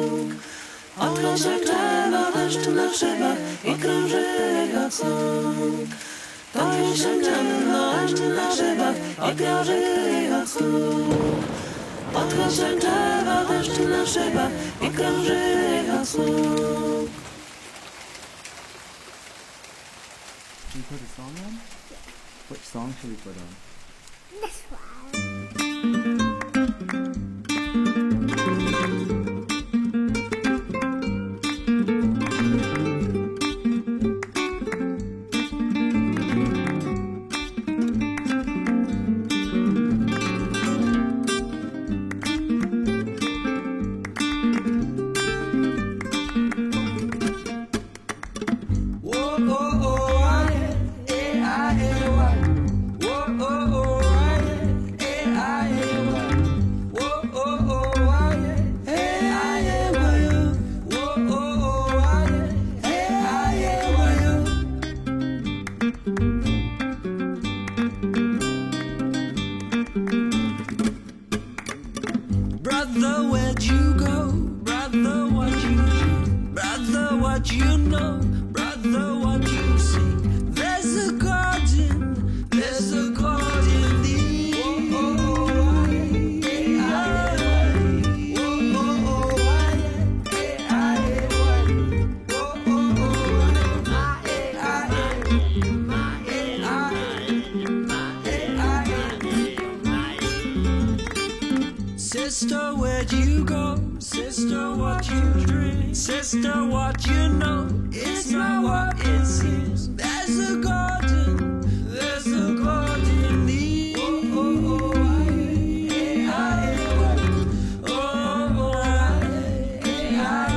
Odchodzą drzewa, deszcz na szybach i krąży echa huk. To jesienianno, Anno, wybaw od jawy i od snu. odchodzę drzewa, deszcz naszywa i krąży hasług. Should we put a song on? Which song should we put on? This one. Brother, where'd you go? Brother, what you do? Brother, what you know? Brother, what you see? There's a garden, there's a garden there. Oh, oh, oh, hey, I, oh, oh, oh, hey, I, oh, oh, oh, hey, I, hey, I, Sister, where'd you go? Sister, what you drink? Sister, what you know? It's not what it seems. There's a garden, there's a garden there. Oh, oh, oh, hey, I, oh, oh, oh, hey, I.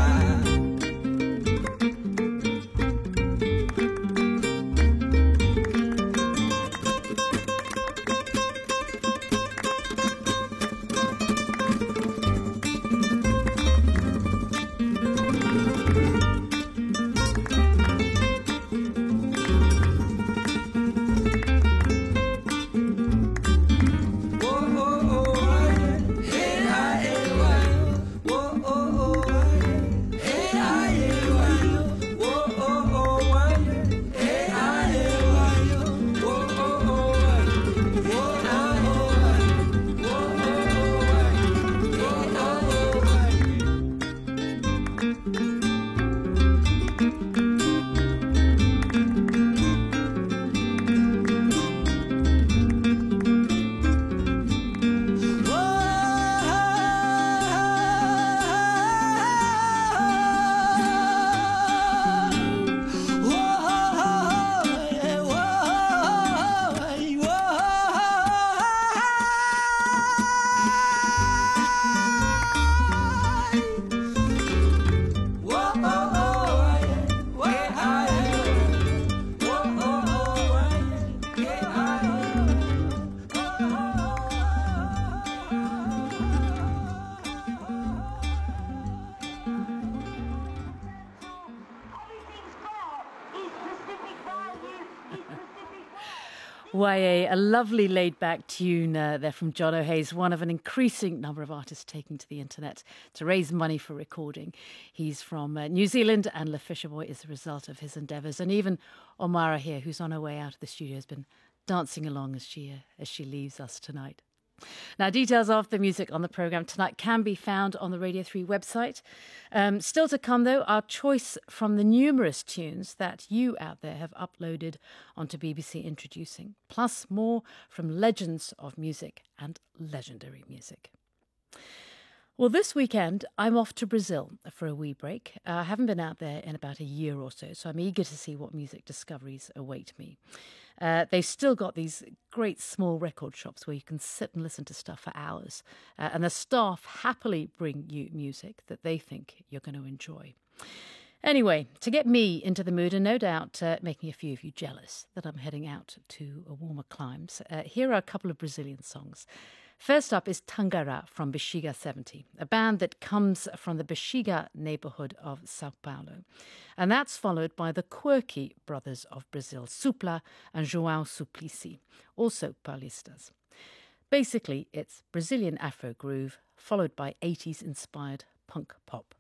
Y A, a lovely laid-back tune uh, there from John O'Hays, one of an increasing number of artists taking to the internet to raise money for recording. He's from uh, New Zealand, and Le Fisher Boy is the result of his endeavours. And even Omara here, who's on her way out of the studio, has been dancing along as she, uh, as she leaves us tonight. Now, details of the music on the programme tonight can be found on the Radio three website. Um, still to come, though, our choice from the numerous tunes that you out there have uploaded onto B B C Introducing, plus more from legends of music and legendary music. Well, this weekend, I'm off to Brazil for a wee break. Uh, I haven't been out there in about a year or so, so I'm eager to see what music discoveries await me. Uh, they've still got these great small record shops where you can sit and listen to stuff for hours. Uh, and the staff happily bring you music that they think you're going to enjoy. Anyway, to get me into the mood and no doubt uh, making a few of you jealous that I'm heading out to warmer climes, uh, here are a couple of Brazilian songs. First up is Tangará from Bexiga seventy, a band that comes from the Bexiga neighbourhood of Sao Paulo. And that's followed by the quirky brothers of Brazil, Supla and João Suplicy, also Paulistas. Basically, it's Brazilian Afro groove followed by eighties-inspired punk pop.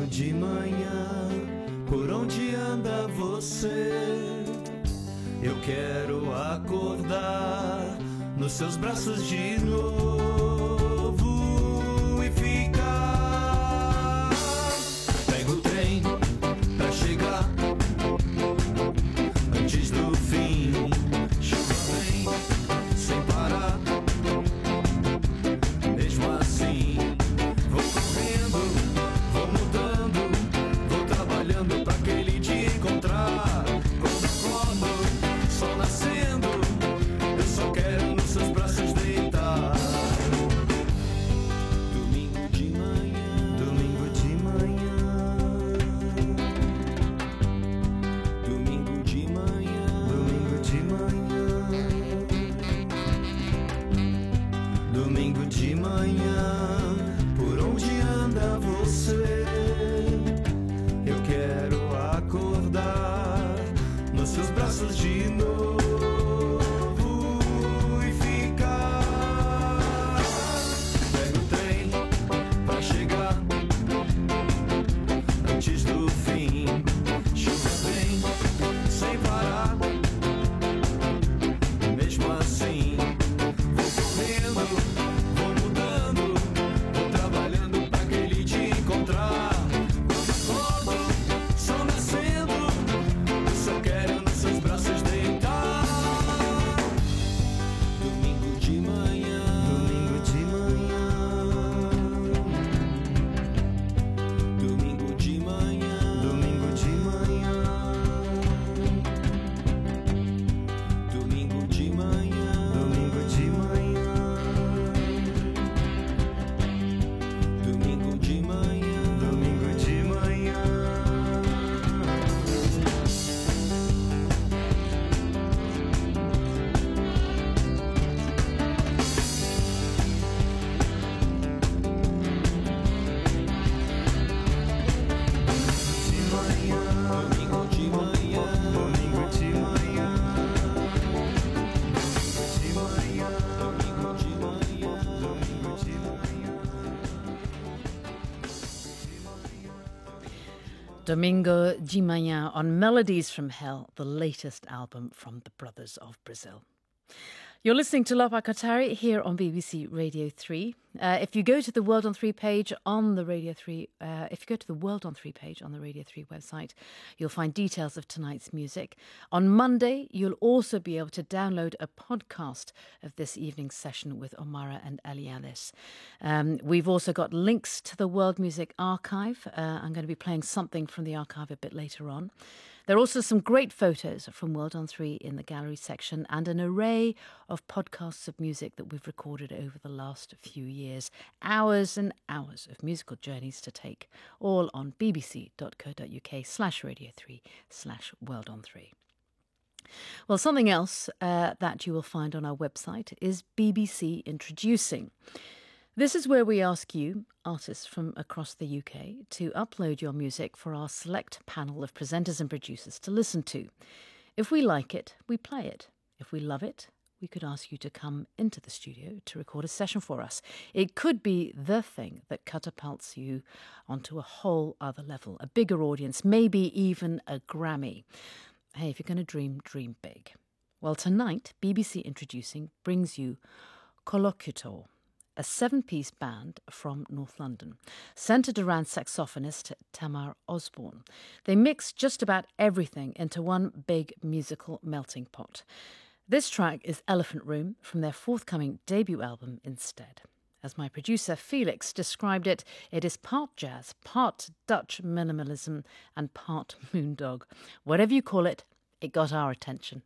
de manhã, por onde anda você? Eu quero acordar nos seus braços de novo e ficar. Pego o trem pra chegar antes do fim. Chuva vem sem parar, mesmo assim vou correndo, vou mudando, vou trabalhando pra aquele dia encontrar. Quando acordo, sol nascendo, eu só quero nos seus braços deitar. Domingo de manhã, domingo de manhã, domingo de manhã, domingo de manhã, domingo de manhã, por onde anda você? Eu quero acordar nos seus braços de novo e ficar. Pego o trem pra chegar antes do fim. Chuva vem sem parar, mesmo assim vou correndo, vou mudando, vou trabalhando pra aquele dia encontrar. Quando acordo, sol nascendo, eu só quero nos seus braços deitar. Domingo de manhã, domingo de manhã, domingo de manhã, domingo de manhã, domingo de manhã, domingo de manhã, domingo de manhã, domingo de manhã. De manhã, domingo de manhã, domingo de manhã, de manhã, domingo de manhã, domingo de manhã. Domingo de Manhã on Melodies from Hell, the latest album from the Brothers of Brazil. You're listening to Lapa Katari here on B B C Radio three. Uh, if you go to the World on three page on the Radio three, uh, if you go to the World on three page on the Radio three website, you'll find details of tonight's music. On Monday, you'll also be able to download a podcast of this evening's session with Omara and Elianis. Um, we've also got links to the World Music Archive. Uh, I'm going to be playing something from the archive a bit later on. There are also some great photos from World on three in the gallery section and an array of podcasts of music that we've recorded over the last few years. Hours and hours of musical journeys to take, all on bbc.co.uk slash radio three slash world on three. Well, something else uh, that you will find on our website is B B C Introducing. This is where we ask you, artists from across the U K, to upload your music for our select panel of presenters and producers to listen to. If we like it, we play it. If we love it, we could ask you to come into the studio to record a session for us. It could be the thing that catapults you onto a whole other level, a bigger audience, maybe even a Grammy. Hey, if you're going to dream, dream big. Well, tonight, B B C Introducing brings you Collocutor, a seven-piece band from North London, centred around saxophonist Tamar Osborne. They mix just about everything into one big musical melting pot. This track is Elephant Room from their forthcoming debut album, Instead. As my producer Felix described it, it is part jazz, part Dutch minimalism and part Moondog. Whatever you call it, it got our attention.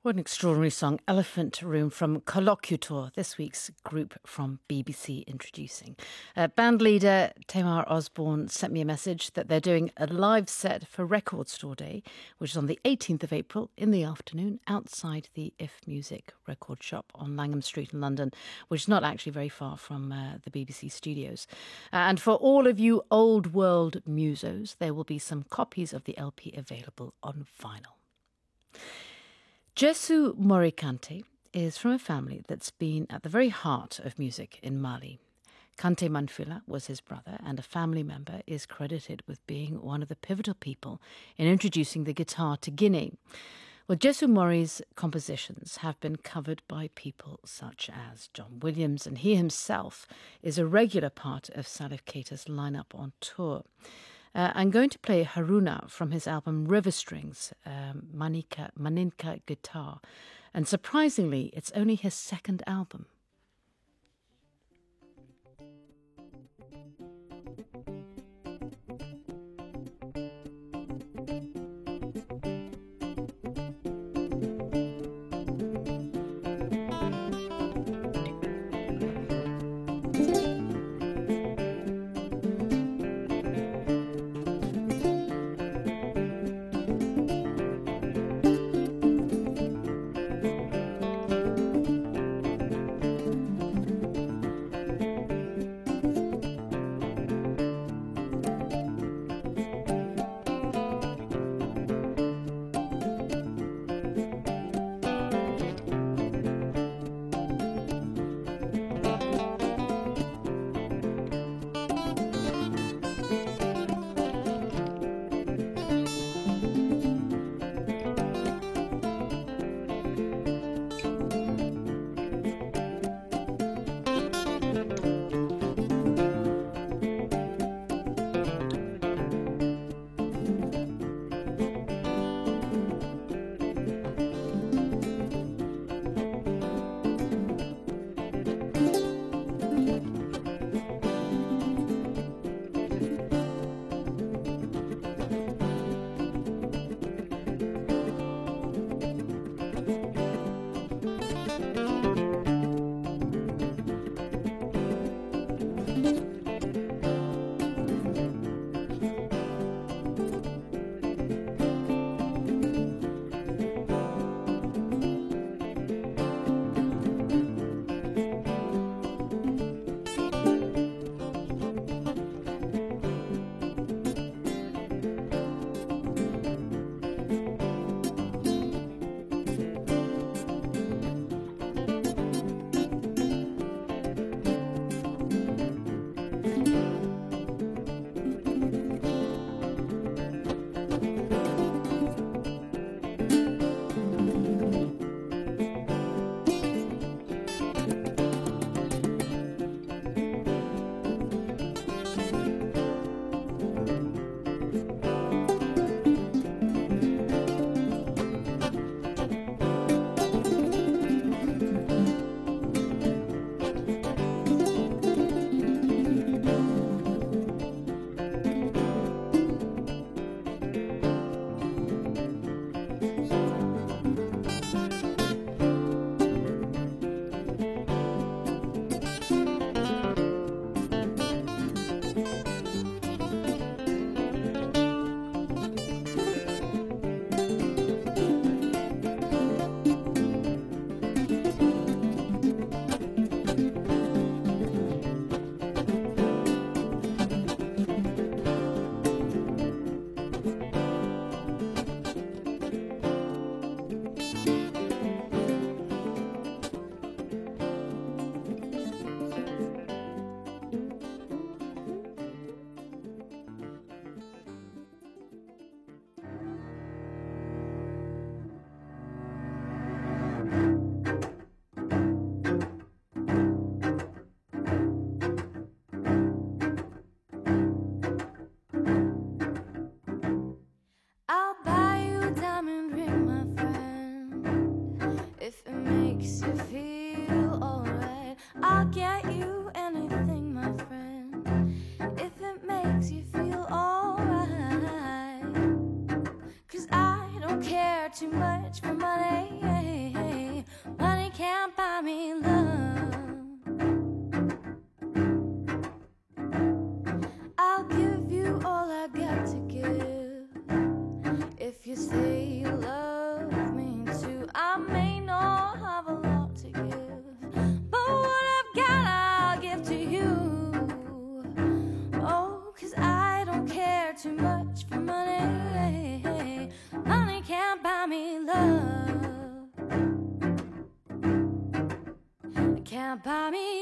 What an extraordinary song, Elephant Room from Collocutor, this week's group from B B C Introducing. Uh, band leader Tamar Osborne sent me a message that they're doing a live set for Record Store Day, which is on the eighteenth of April in the afternoon outside the If Music record shop on Langham Street in London, which is not actually very far from uh, the B B C studios. Uh, and for all of you old world musos, there will be some copies of the L P available on vinyl. Jesu Morikante is from a family that's been at the very heart of music in Mali. Kante Manfula was his brother, and a family member is credited with being one of the pivotal people in introducing the guitar to Guinea. Well, Jesu Mori's compositions have been covered by people such as John Williams, and he himself is a regular part of Salif Keita's lineup on tour. Uh, I'm going to play Haruna from his album River Strings, um, Manika, Maninka Guitar, and surprisingly, it's only his second album. me love. I'll give you all I got to give. If you say you love me too, I may not have a lot to give, but what I've got I'll give to you. Oh, 'cause I don't care too much for money. Money can't buy me love. It can't buy me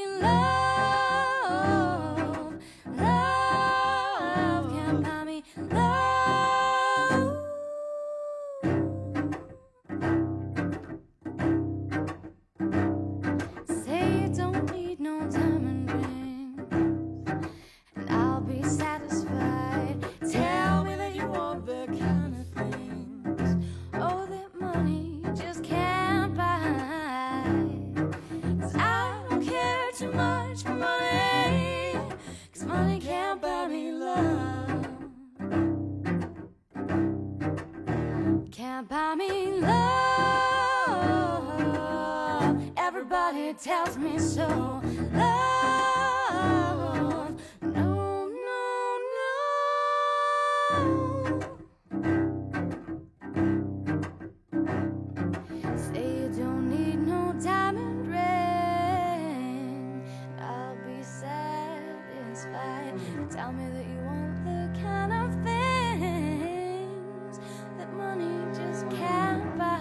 love. Love can't buy me love. Say you don't need no diamond rings, and I'll be satisfied. Tell me that you want the kind of things, oh, that money just can't buy. 'Cause I don't care too much for money, 'cause money can't buy me love. Can't buy me love. Everybody tells me so. Love, no, no, no. Say you don't need no diamond ring, I'll be satisfied. Tell me that you want the kind of things that money just can't buy.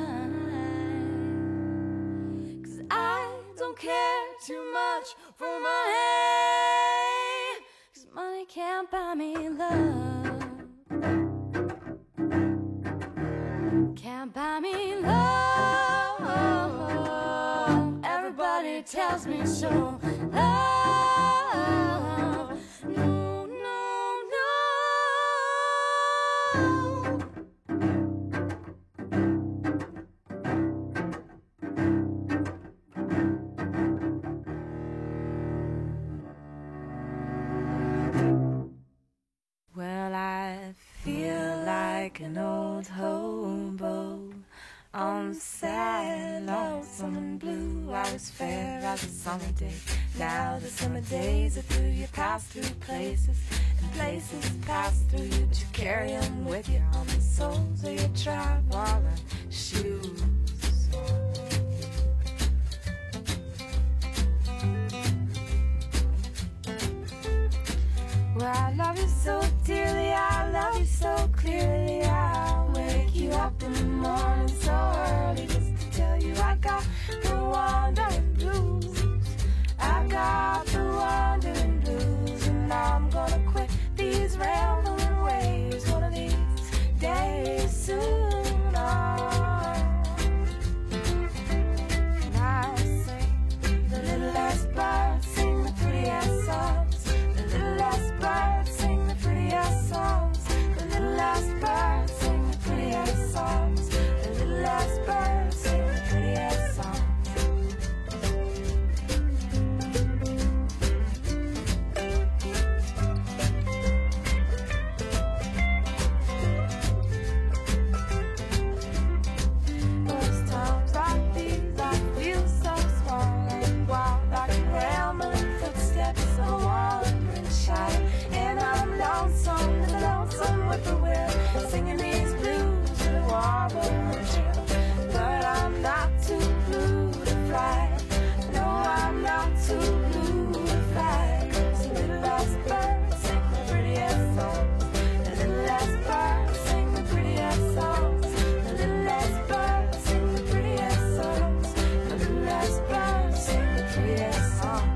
'Cause I don't care too much for money, 'cause money can't buy me love. Can't buy me love. Everybody tells me so. Love, no, no, no. Well, I feel like an old hobo on sad, lonesome and blue. I was fair as a summer day. Now the summer days are through. You pass through places, and places pass through you, but you carry them with you on the soles of your traveling shoes. Well, I love you so dearly, I love you so clearly. I'll wake you up in the morning so early just to tell you I got the wandering blues. I got the wandering blues, and I'm gonna quit these rambling ways one of these days soon. Oh. And I sing the littlest bird, sing the prettiest songs. The littlest bird, sing the prettiest songs. The littlest bird, sing the prettiest songs. The littlest bird, sing the prettiest songs. Those times like these, I feel so small and wild, like rambling footsteps of a wandering child. And I'm lonesome, and lonesome whippoorwill, singing these blues to the warble chill. But I'm not too blue to fly. No, I'm not too blue to fly. 'Cause the littlest bird sing the prettiest songs. The littlest bird sing the prettiest songs. The littlest bird sing the prettiest songs. The littlest bird sing the prettiest songs.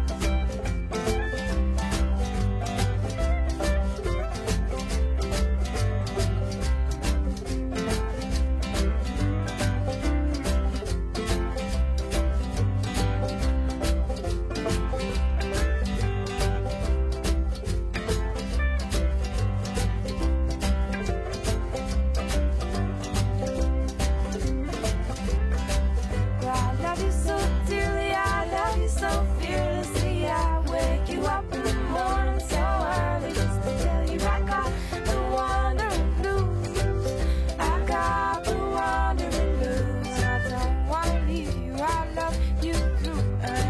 I love you so dearly, I love you so fearlessly. I wake you up in the morning so early just to tell you I got the wandering blues. I got the wandering blues. I don't wanna leave you, I love you through and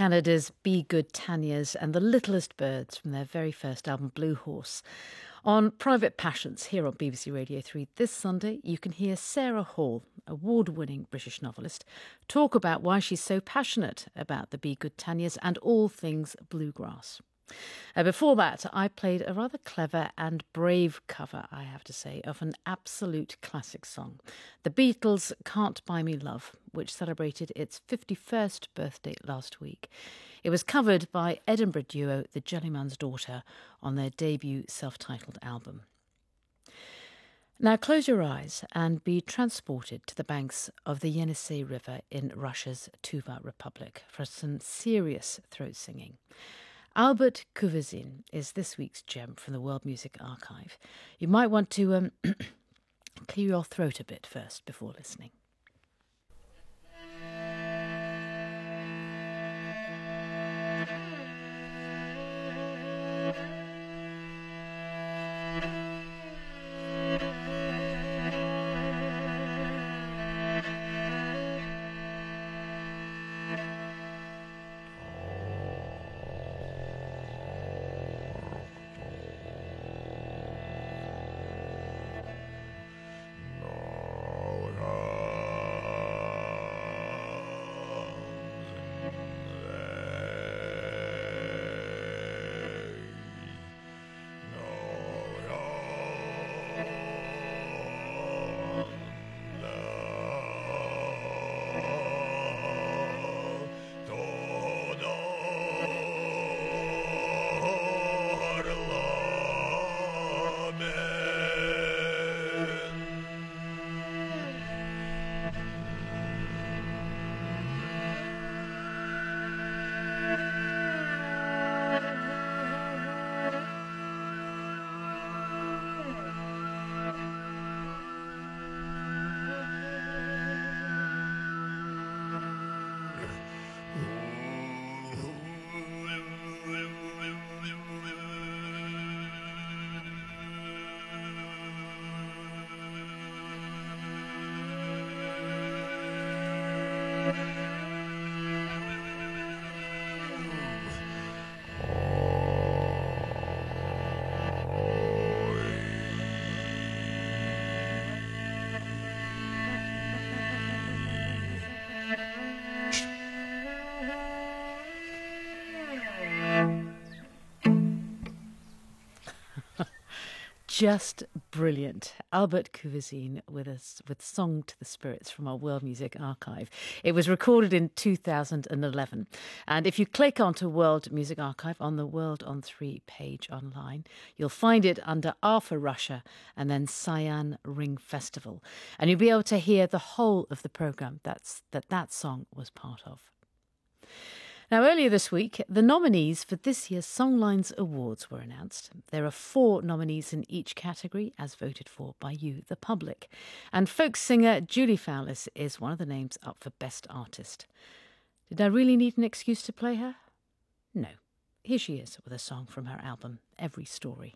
Canada's Be Good Tanyas and the Littlest Birds from their very first album, Blue Horse. On Private Passions, here on B B C Radio three this Sunday, you can hear Sarah Hall, award-winning British novelist, talk about why she's so passionate about the Be Good Tanyas and all things bluegrass. Uh, before that, I played a rather clever and brave cover, I have to say, of an absolute classic song, The Beatles' Can't Buy Me Love, which celebrated its fifty-first birthday last week. It was covered by Edinburgh duo The Jellyman's Daughter on their debut self-titled album. Now close your eyes and be transported to the banks of the Yenisei River in Russia's Tuva Republic for some serious throat singing. Albert Kuvizin is this week's gem from the World Music Archive. You might want to um, clear your throat a bit first before listening. Just brilliant. Albert Kuvizin with us with Song to the Spirits from our World Music Archive. It was recorded in two thousand eleven. And if you click onto World Music Archive on the World on three page online, you'll find it under R for Russia and then Cyan Ring Festival. And you'll be able to hear the whole of the programme that's, that that song was part of. Now, earlier this week, the nominees for this year's Songlines Awards were announced. There are four nominees in each category, as voted for by you, the public. And folk singer Julie Fowlis is one of the names up for Best Artist. Did I really need an excuse to play her? No. Here she is with a song from her album, Every Story.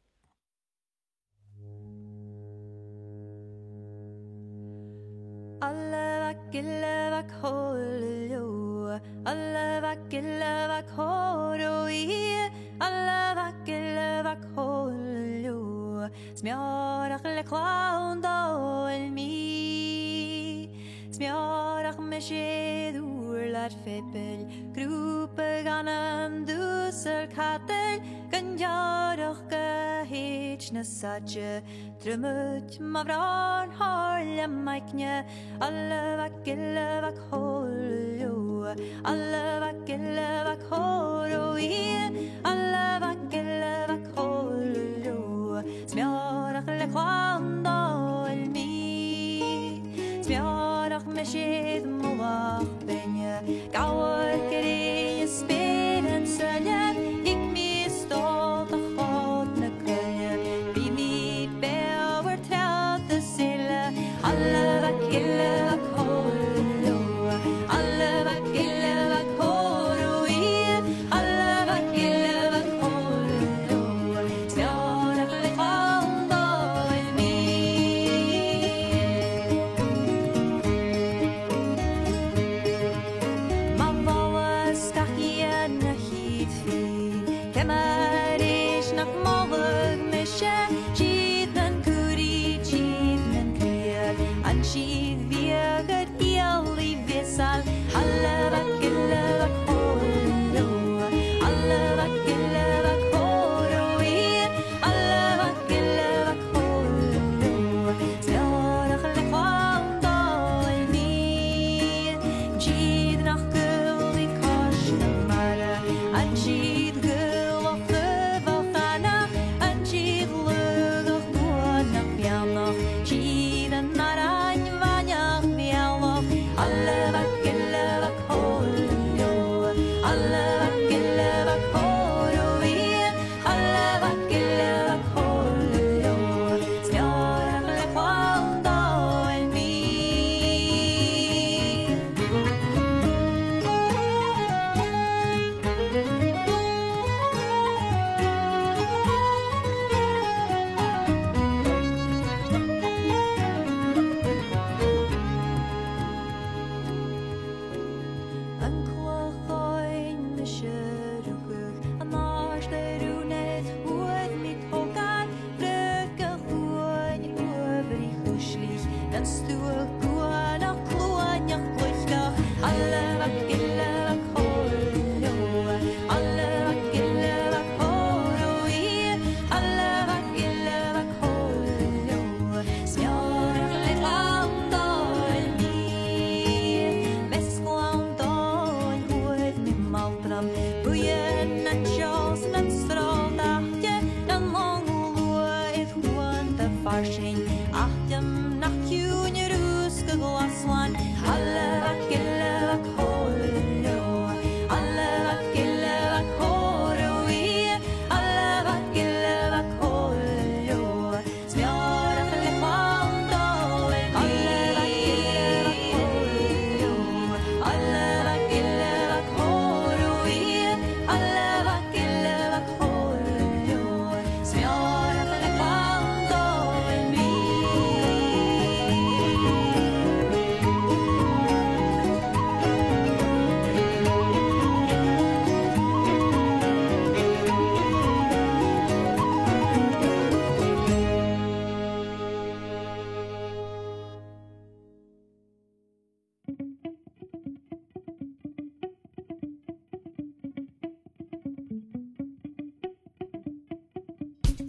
Alla vackra vackra alla vackra vackra i alla vackra vackra smjarach lekwaun do elmi smjarach meshedur lat fepel gruppe ganam dusel katel ganjarach gehitch na satje trumut mavran harle maikne alla vackra vackra alla vackra vackra i alla vackra vackra smjarach lekwaun do elmi smjarach meshed moach benje gauer kere spelen sölje ik mi stolt och hot na kölje vi mi bauer traut de sille alla vackra vackra alla vackra vackra i alla vackra vackra smjarach lekwaun do elmi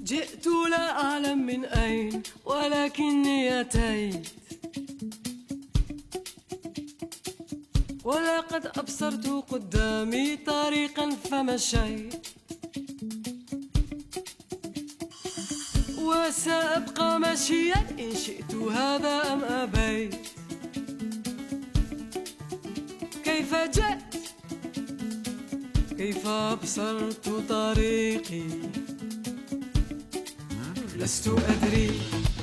جئت لا أعلم من أين ولكني أتيت ولقد أبصرت قدامي طريقا فمشيت وسأبقى ماشيا إن شئت هذا أم أبيت. كيف جئت كيف أبصرت طريقي لست أدري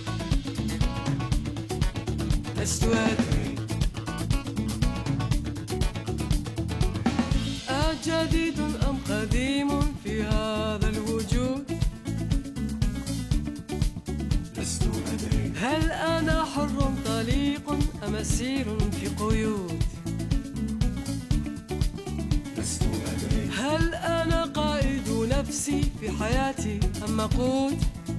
لست أدري أجديد أم قديم في هذا الوجود لست أدري. هل أنا حر طليق أم أسير في قيود لست أدري. هل أنا قائد نفسي في حياتي أم مقود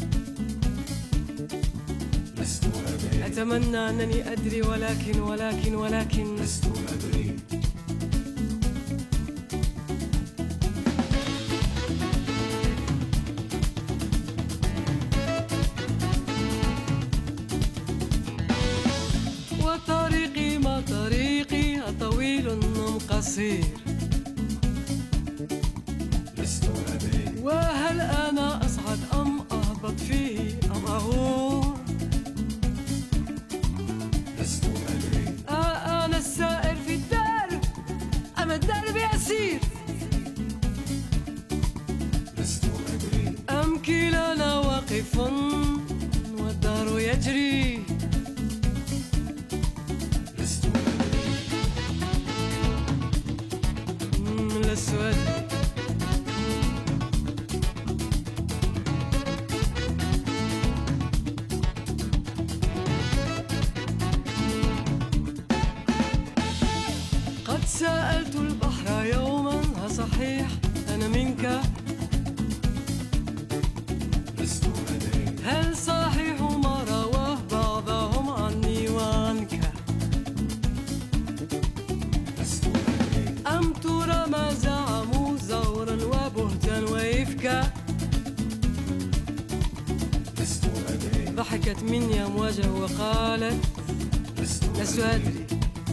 لست أدري. أتمنى أنني أدري ولكن ولكن ولكن لست أدري. وطريقي ما طريقي أطويل أم قصير لست أدري. وهل أنا أصعد أم أهبط فيه أم أغور لست أدري. أنا السائر في الدرب أم الدرب يسير لست أدري. أم كلانا واقف والدار يجري لست أدري. لست أدري. قد سألت البحر يوما أصحيح أنا منك لست أدري. هل صحيح ما رواه بعضهم عني وعنك لست أدري. أم ترى ما زعموا زورا وبهتا وإفكا لست أدري. ضحكت مني أمواجه وقالت لست أدري.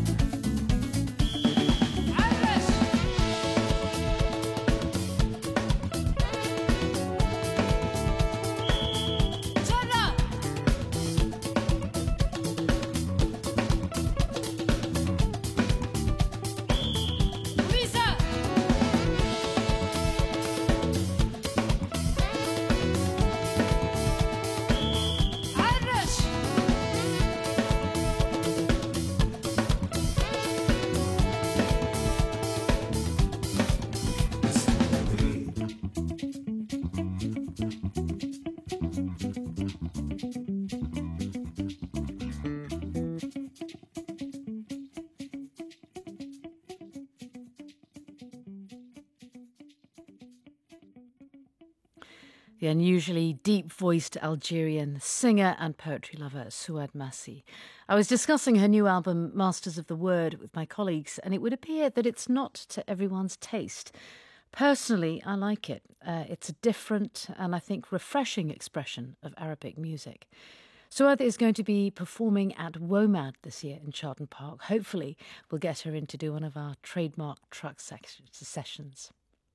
The unusually deep-voiced Algerian singer and poetry lover Souad Massi. I was discussing her new album, Masters of the Word, with my colleagues, and it would appear that it's not to everyone's taste. Personally, I like it. Uh, it's a different and, I think, refreshing expression of Arabic music. Souad is going to be performing at WOMAD this year in Charlton Park. Hopefully, we'll get her in to do one of our trademark truck sessions.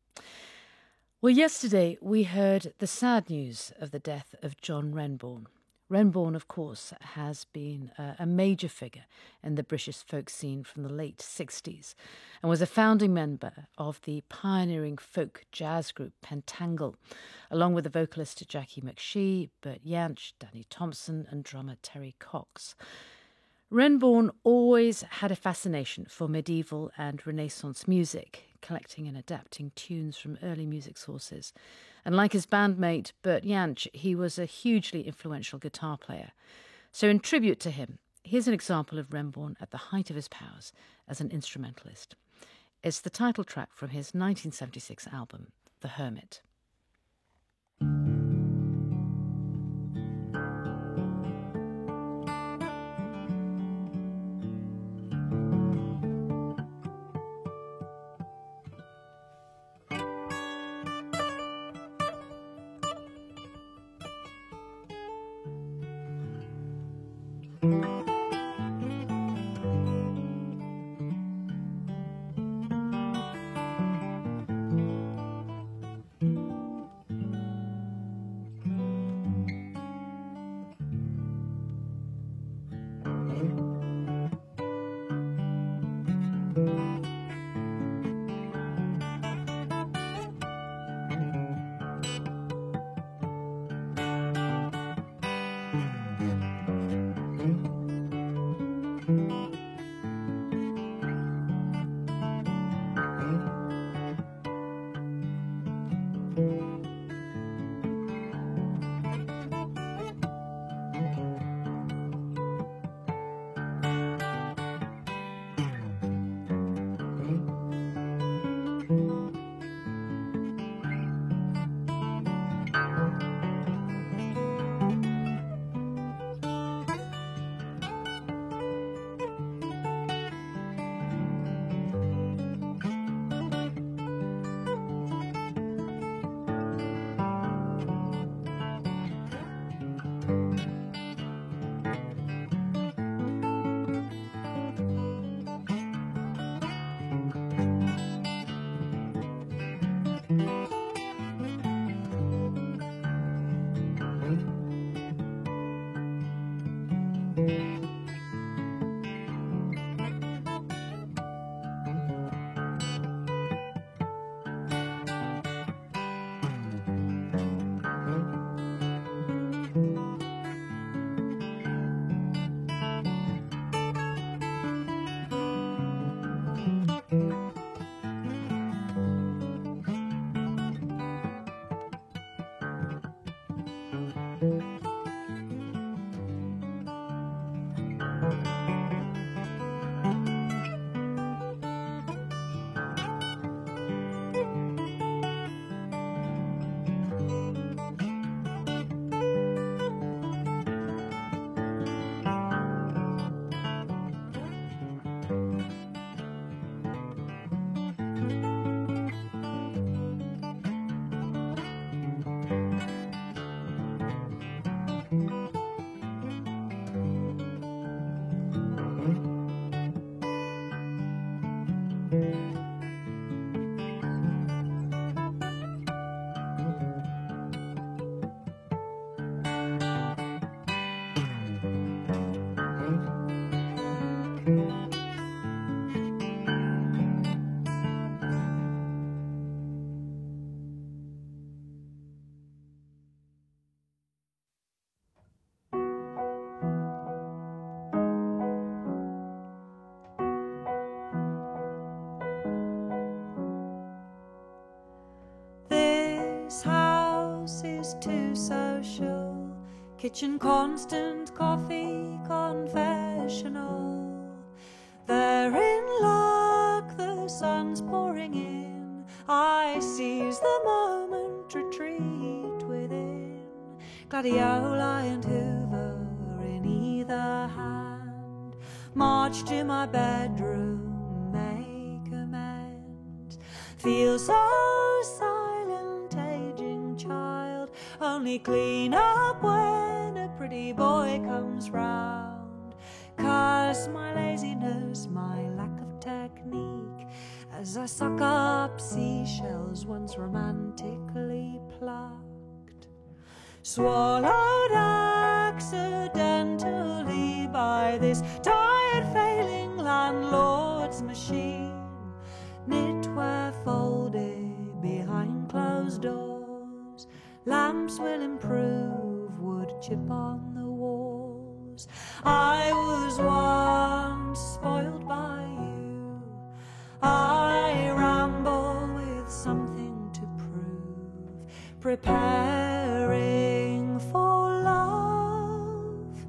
Well, yesterday we heard the sad news of the death of John Renbourn. Renbourn, of course, has been uh, a major figure in the British folk scene from the late sixties and was a founding member of the pioneering folk jazz group Pentangle, along with the vocalist Jackie McShee, Bert Jansch, Danny Thompson and drummer Terry Cox. Renbourn always had a fascination for medieval and Renaissance music, collecting and adapting tunes from early music sources. And like his bandmate Bert Jansch, he was a hugely influential guitar player. So in tribute to him, here's an example of Renbourn at the height of his powers as an instrumentalist. It's the title track from his nineteen seventy-six album, The Hermit. Kitchen constant, coffee confessional. They're in luck, the sun's pouring in. I seize the moment, retreat within. Gladiola and Hoover in either hand. March to my bedroom, make amends. Feel so silent, aging child. Only clean up when a pretty boy comes round. Curse my laziness, my lack of technique, as I suck up seashells once romantically plucked. Swallowed accidentally by this tired, failing landlord's machine. Knitwear folded behind closed doors. Lamps will improve, wood chip on the walls. I was once spoiled by you. I ramble with something to prove. Preparing for love.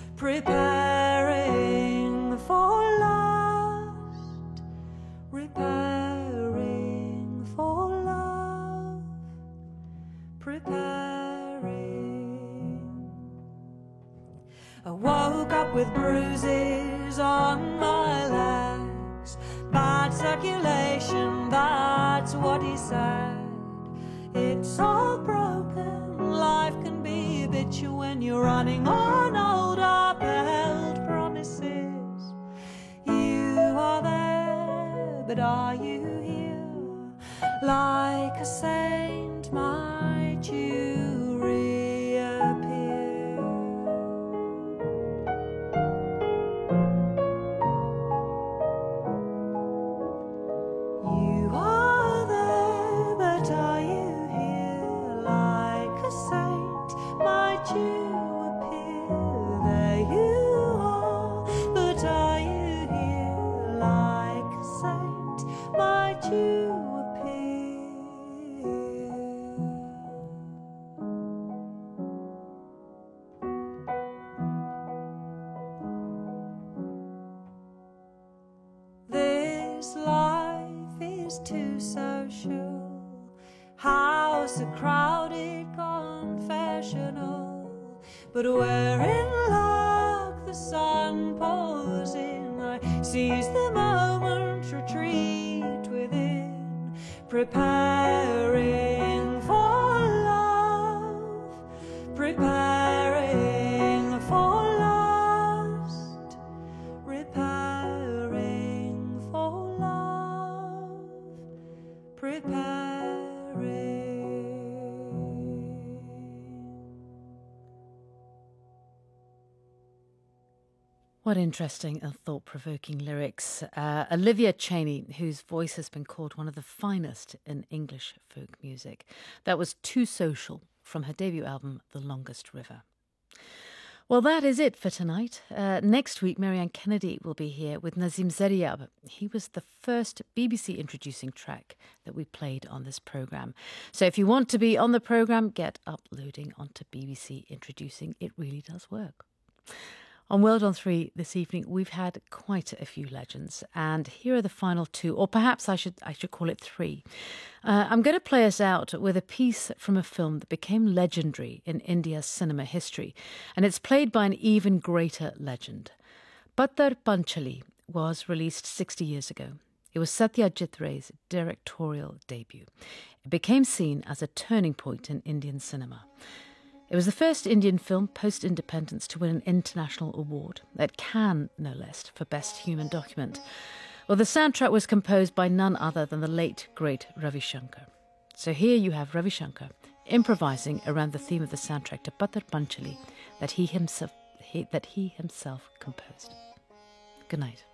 Preparing for lust. Preparing for love. Preparing. I woke up with bruises on my legs. Bad circulation, that's what he said. It's all broken, life can be a bitch when you're running on old upheld but are you here? Like a saint might you reappear? You are there, but are you here? Like a saint might you appear? There you are, but are you here? Like a saint might you too social, house a crowded confessional, but we're in luck, the sun pours in, I seize the moment, retreat within, preparing for love, preparing for lust, preparing for love, preparing. What interesting and thought-provoking lyrics. Uh, Olivia Chaney, whose voice has been called one of the finest in English folk music. That was Too Social from her debut album, The Longest River. Well, that is it for tonight. Uh, next week, Marianne Kennedy will be here with Nazim Zaryab. He was the first B B C introducing track that we played on this programme. So if you want to be on the programme, get uploading onto B B C Introducing. It really does work. On World on Three this evening, we've had quite a few legends, and here are the final two, or perhaps I should I should call it three. Uh, I'm going to play us out with a piece from a film that became legendary in India's cinema history, and it's played by an even greater legend. Pattar Panchali was released sixty years ago. It was Satyajit Ray's directorial debut. It became seen as a turning point in Indian cinema. It was the first Indian film post-independence to win an international award, at Cannes no less, for Best Human Document. Well, the soundtrack was composed by none other than the late, great Ravi Shankar. So here you have Ravi Shankar improvising around the theme of the soundtrack to Pattar Panchali that he himself, he, that he himself composed. Good night.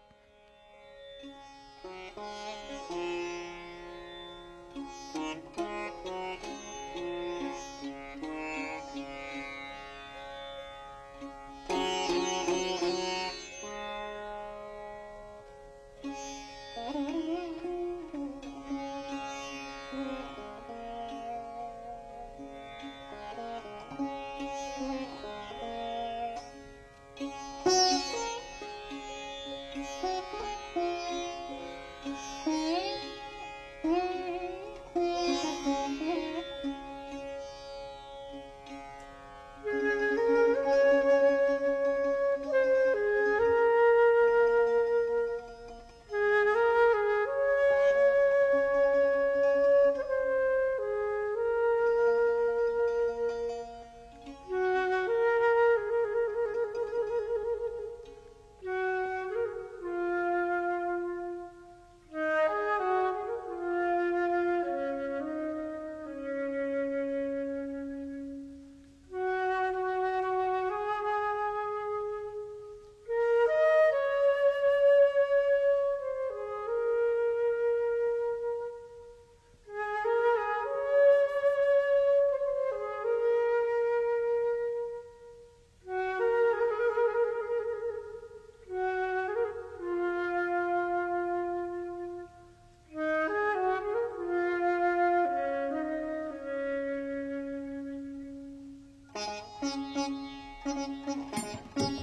Thank you.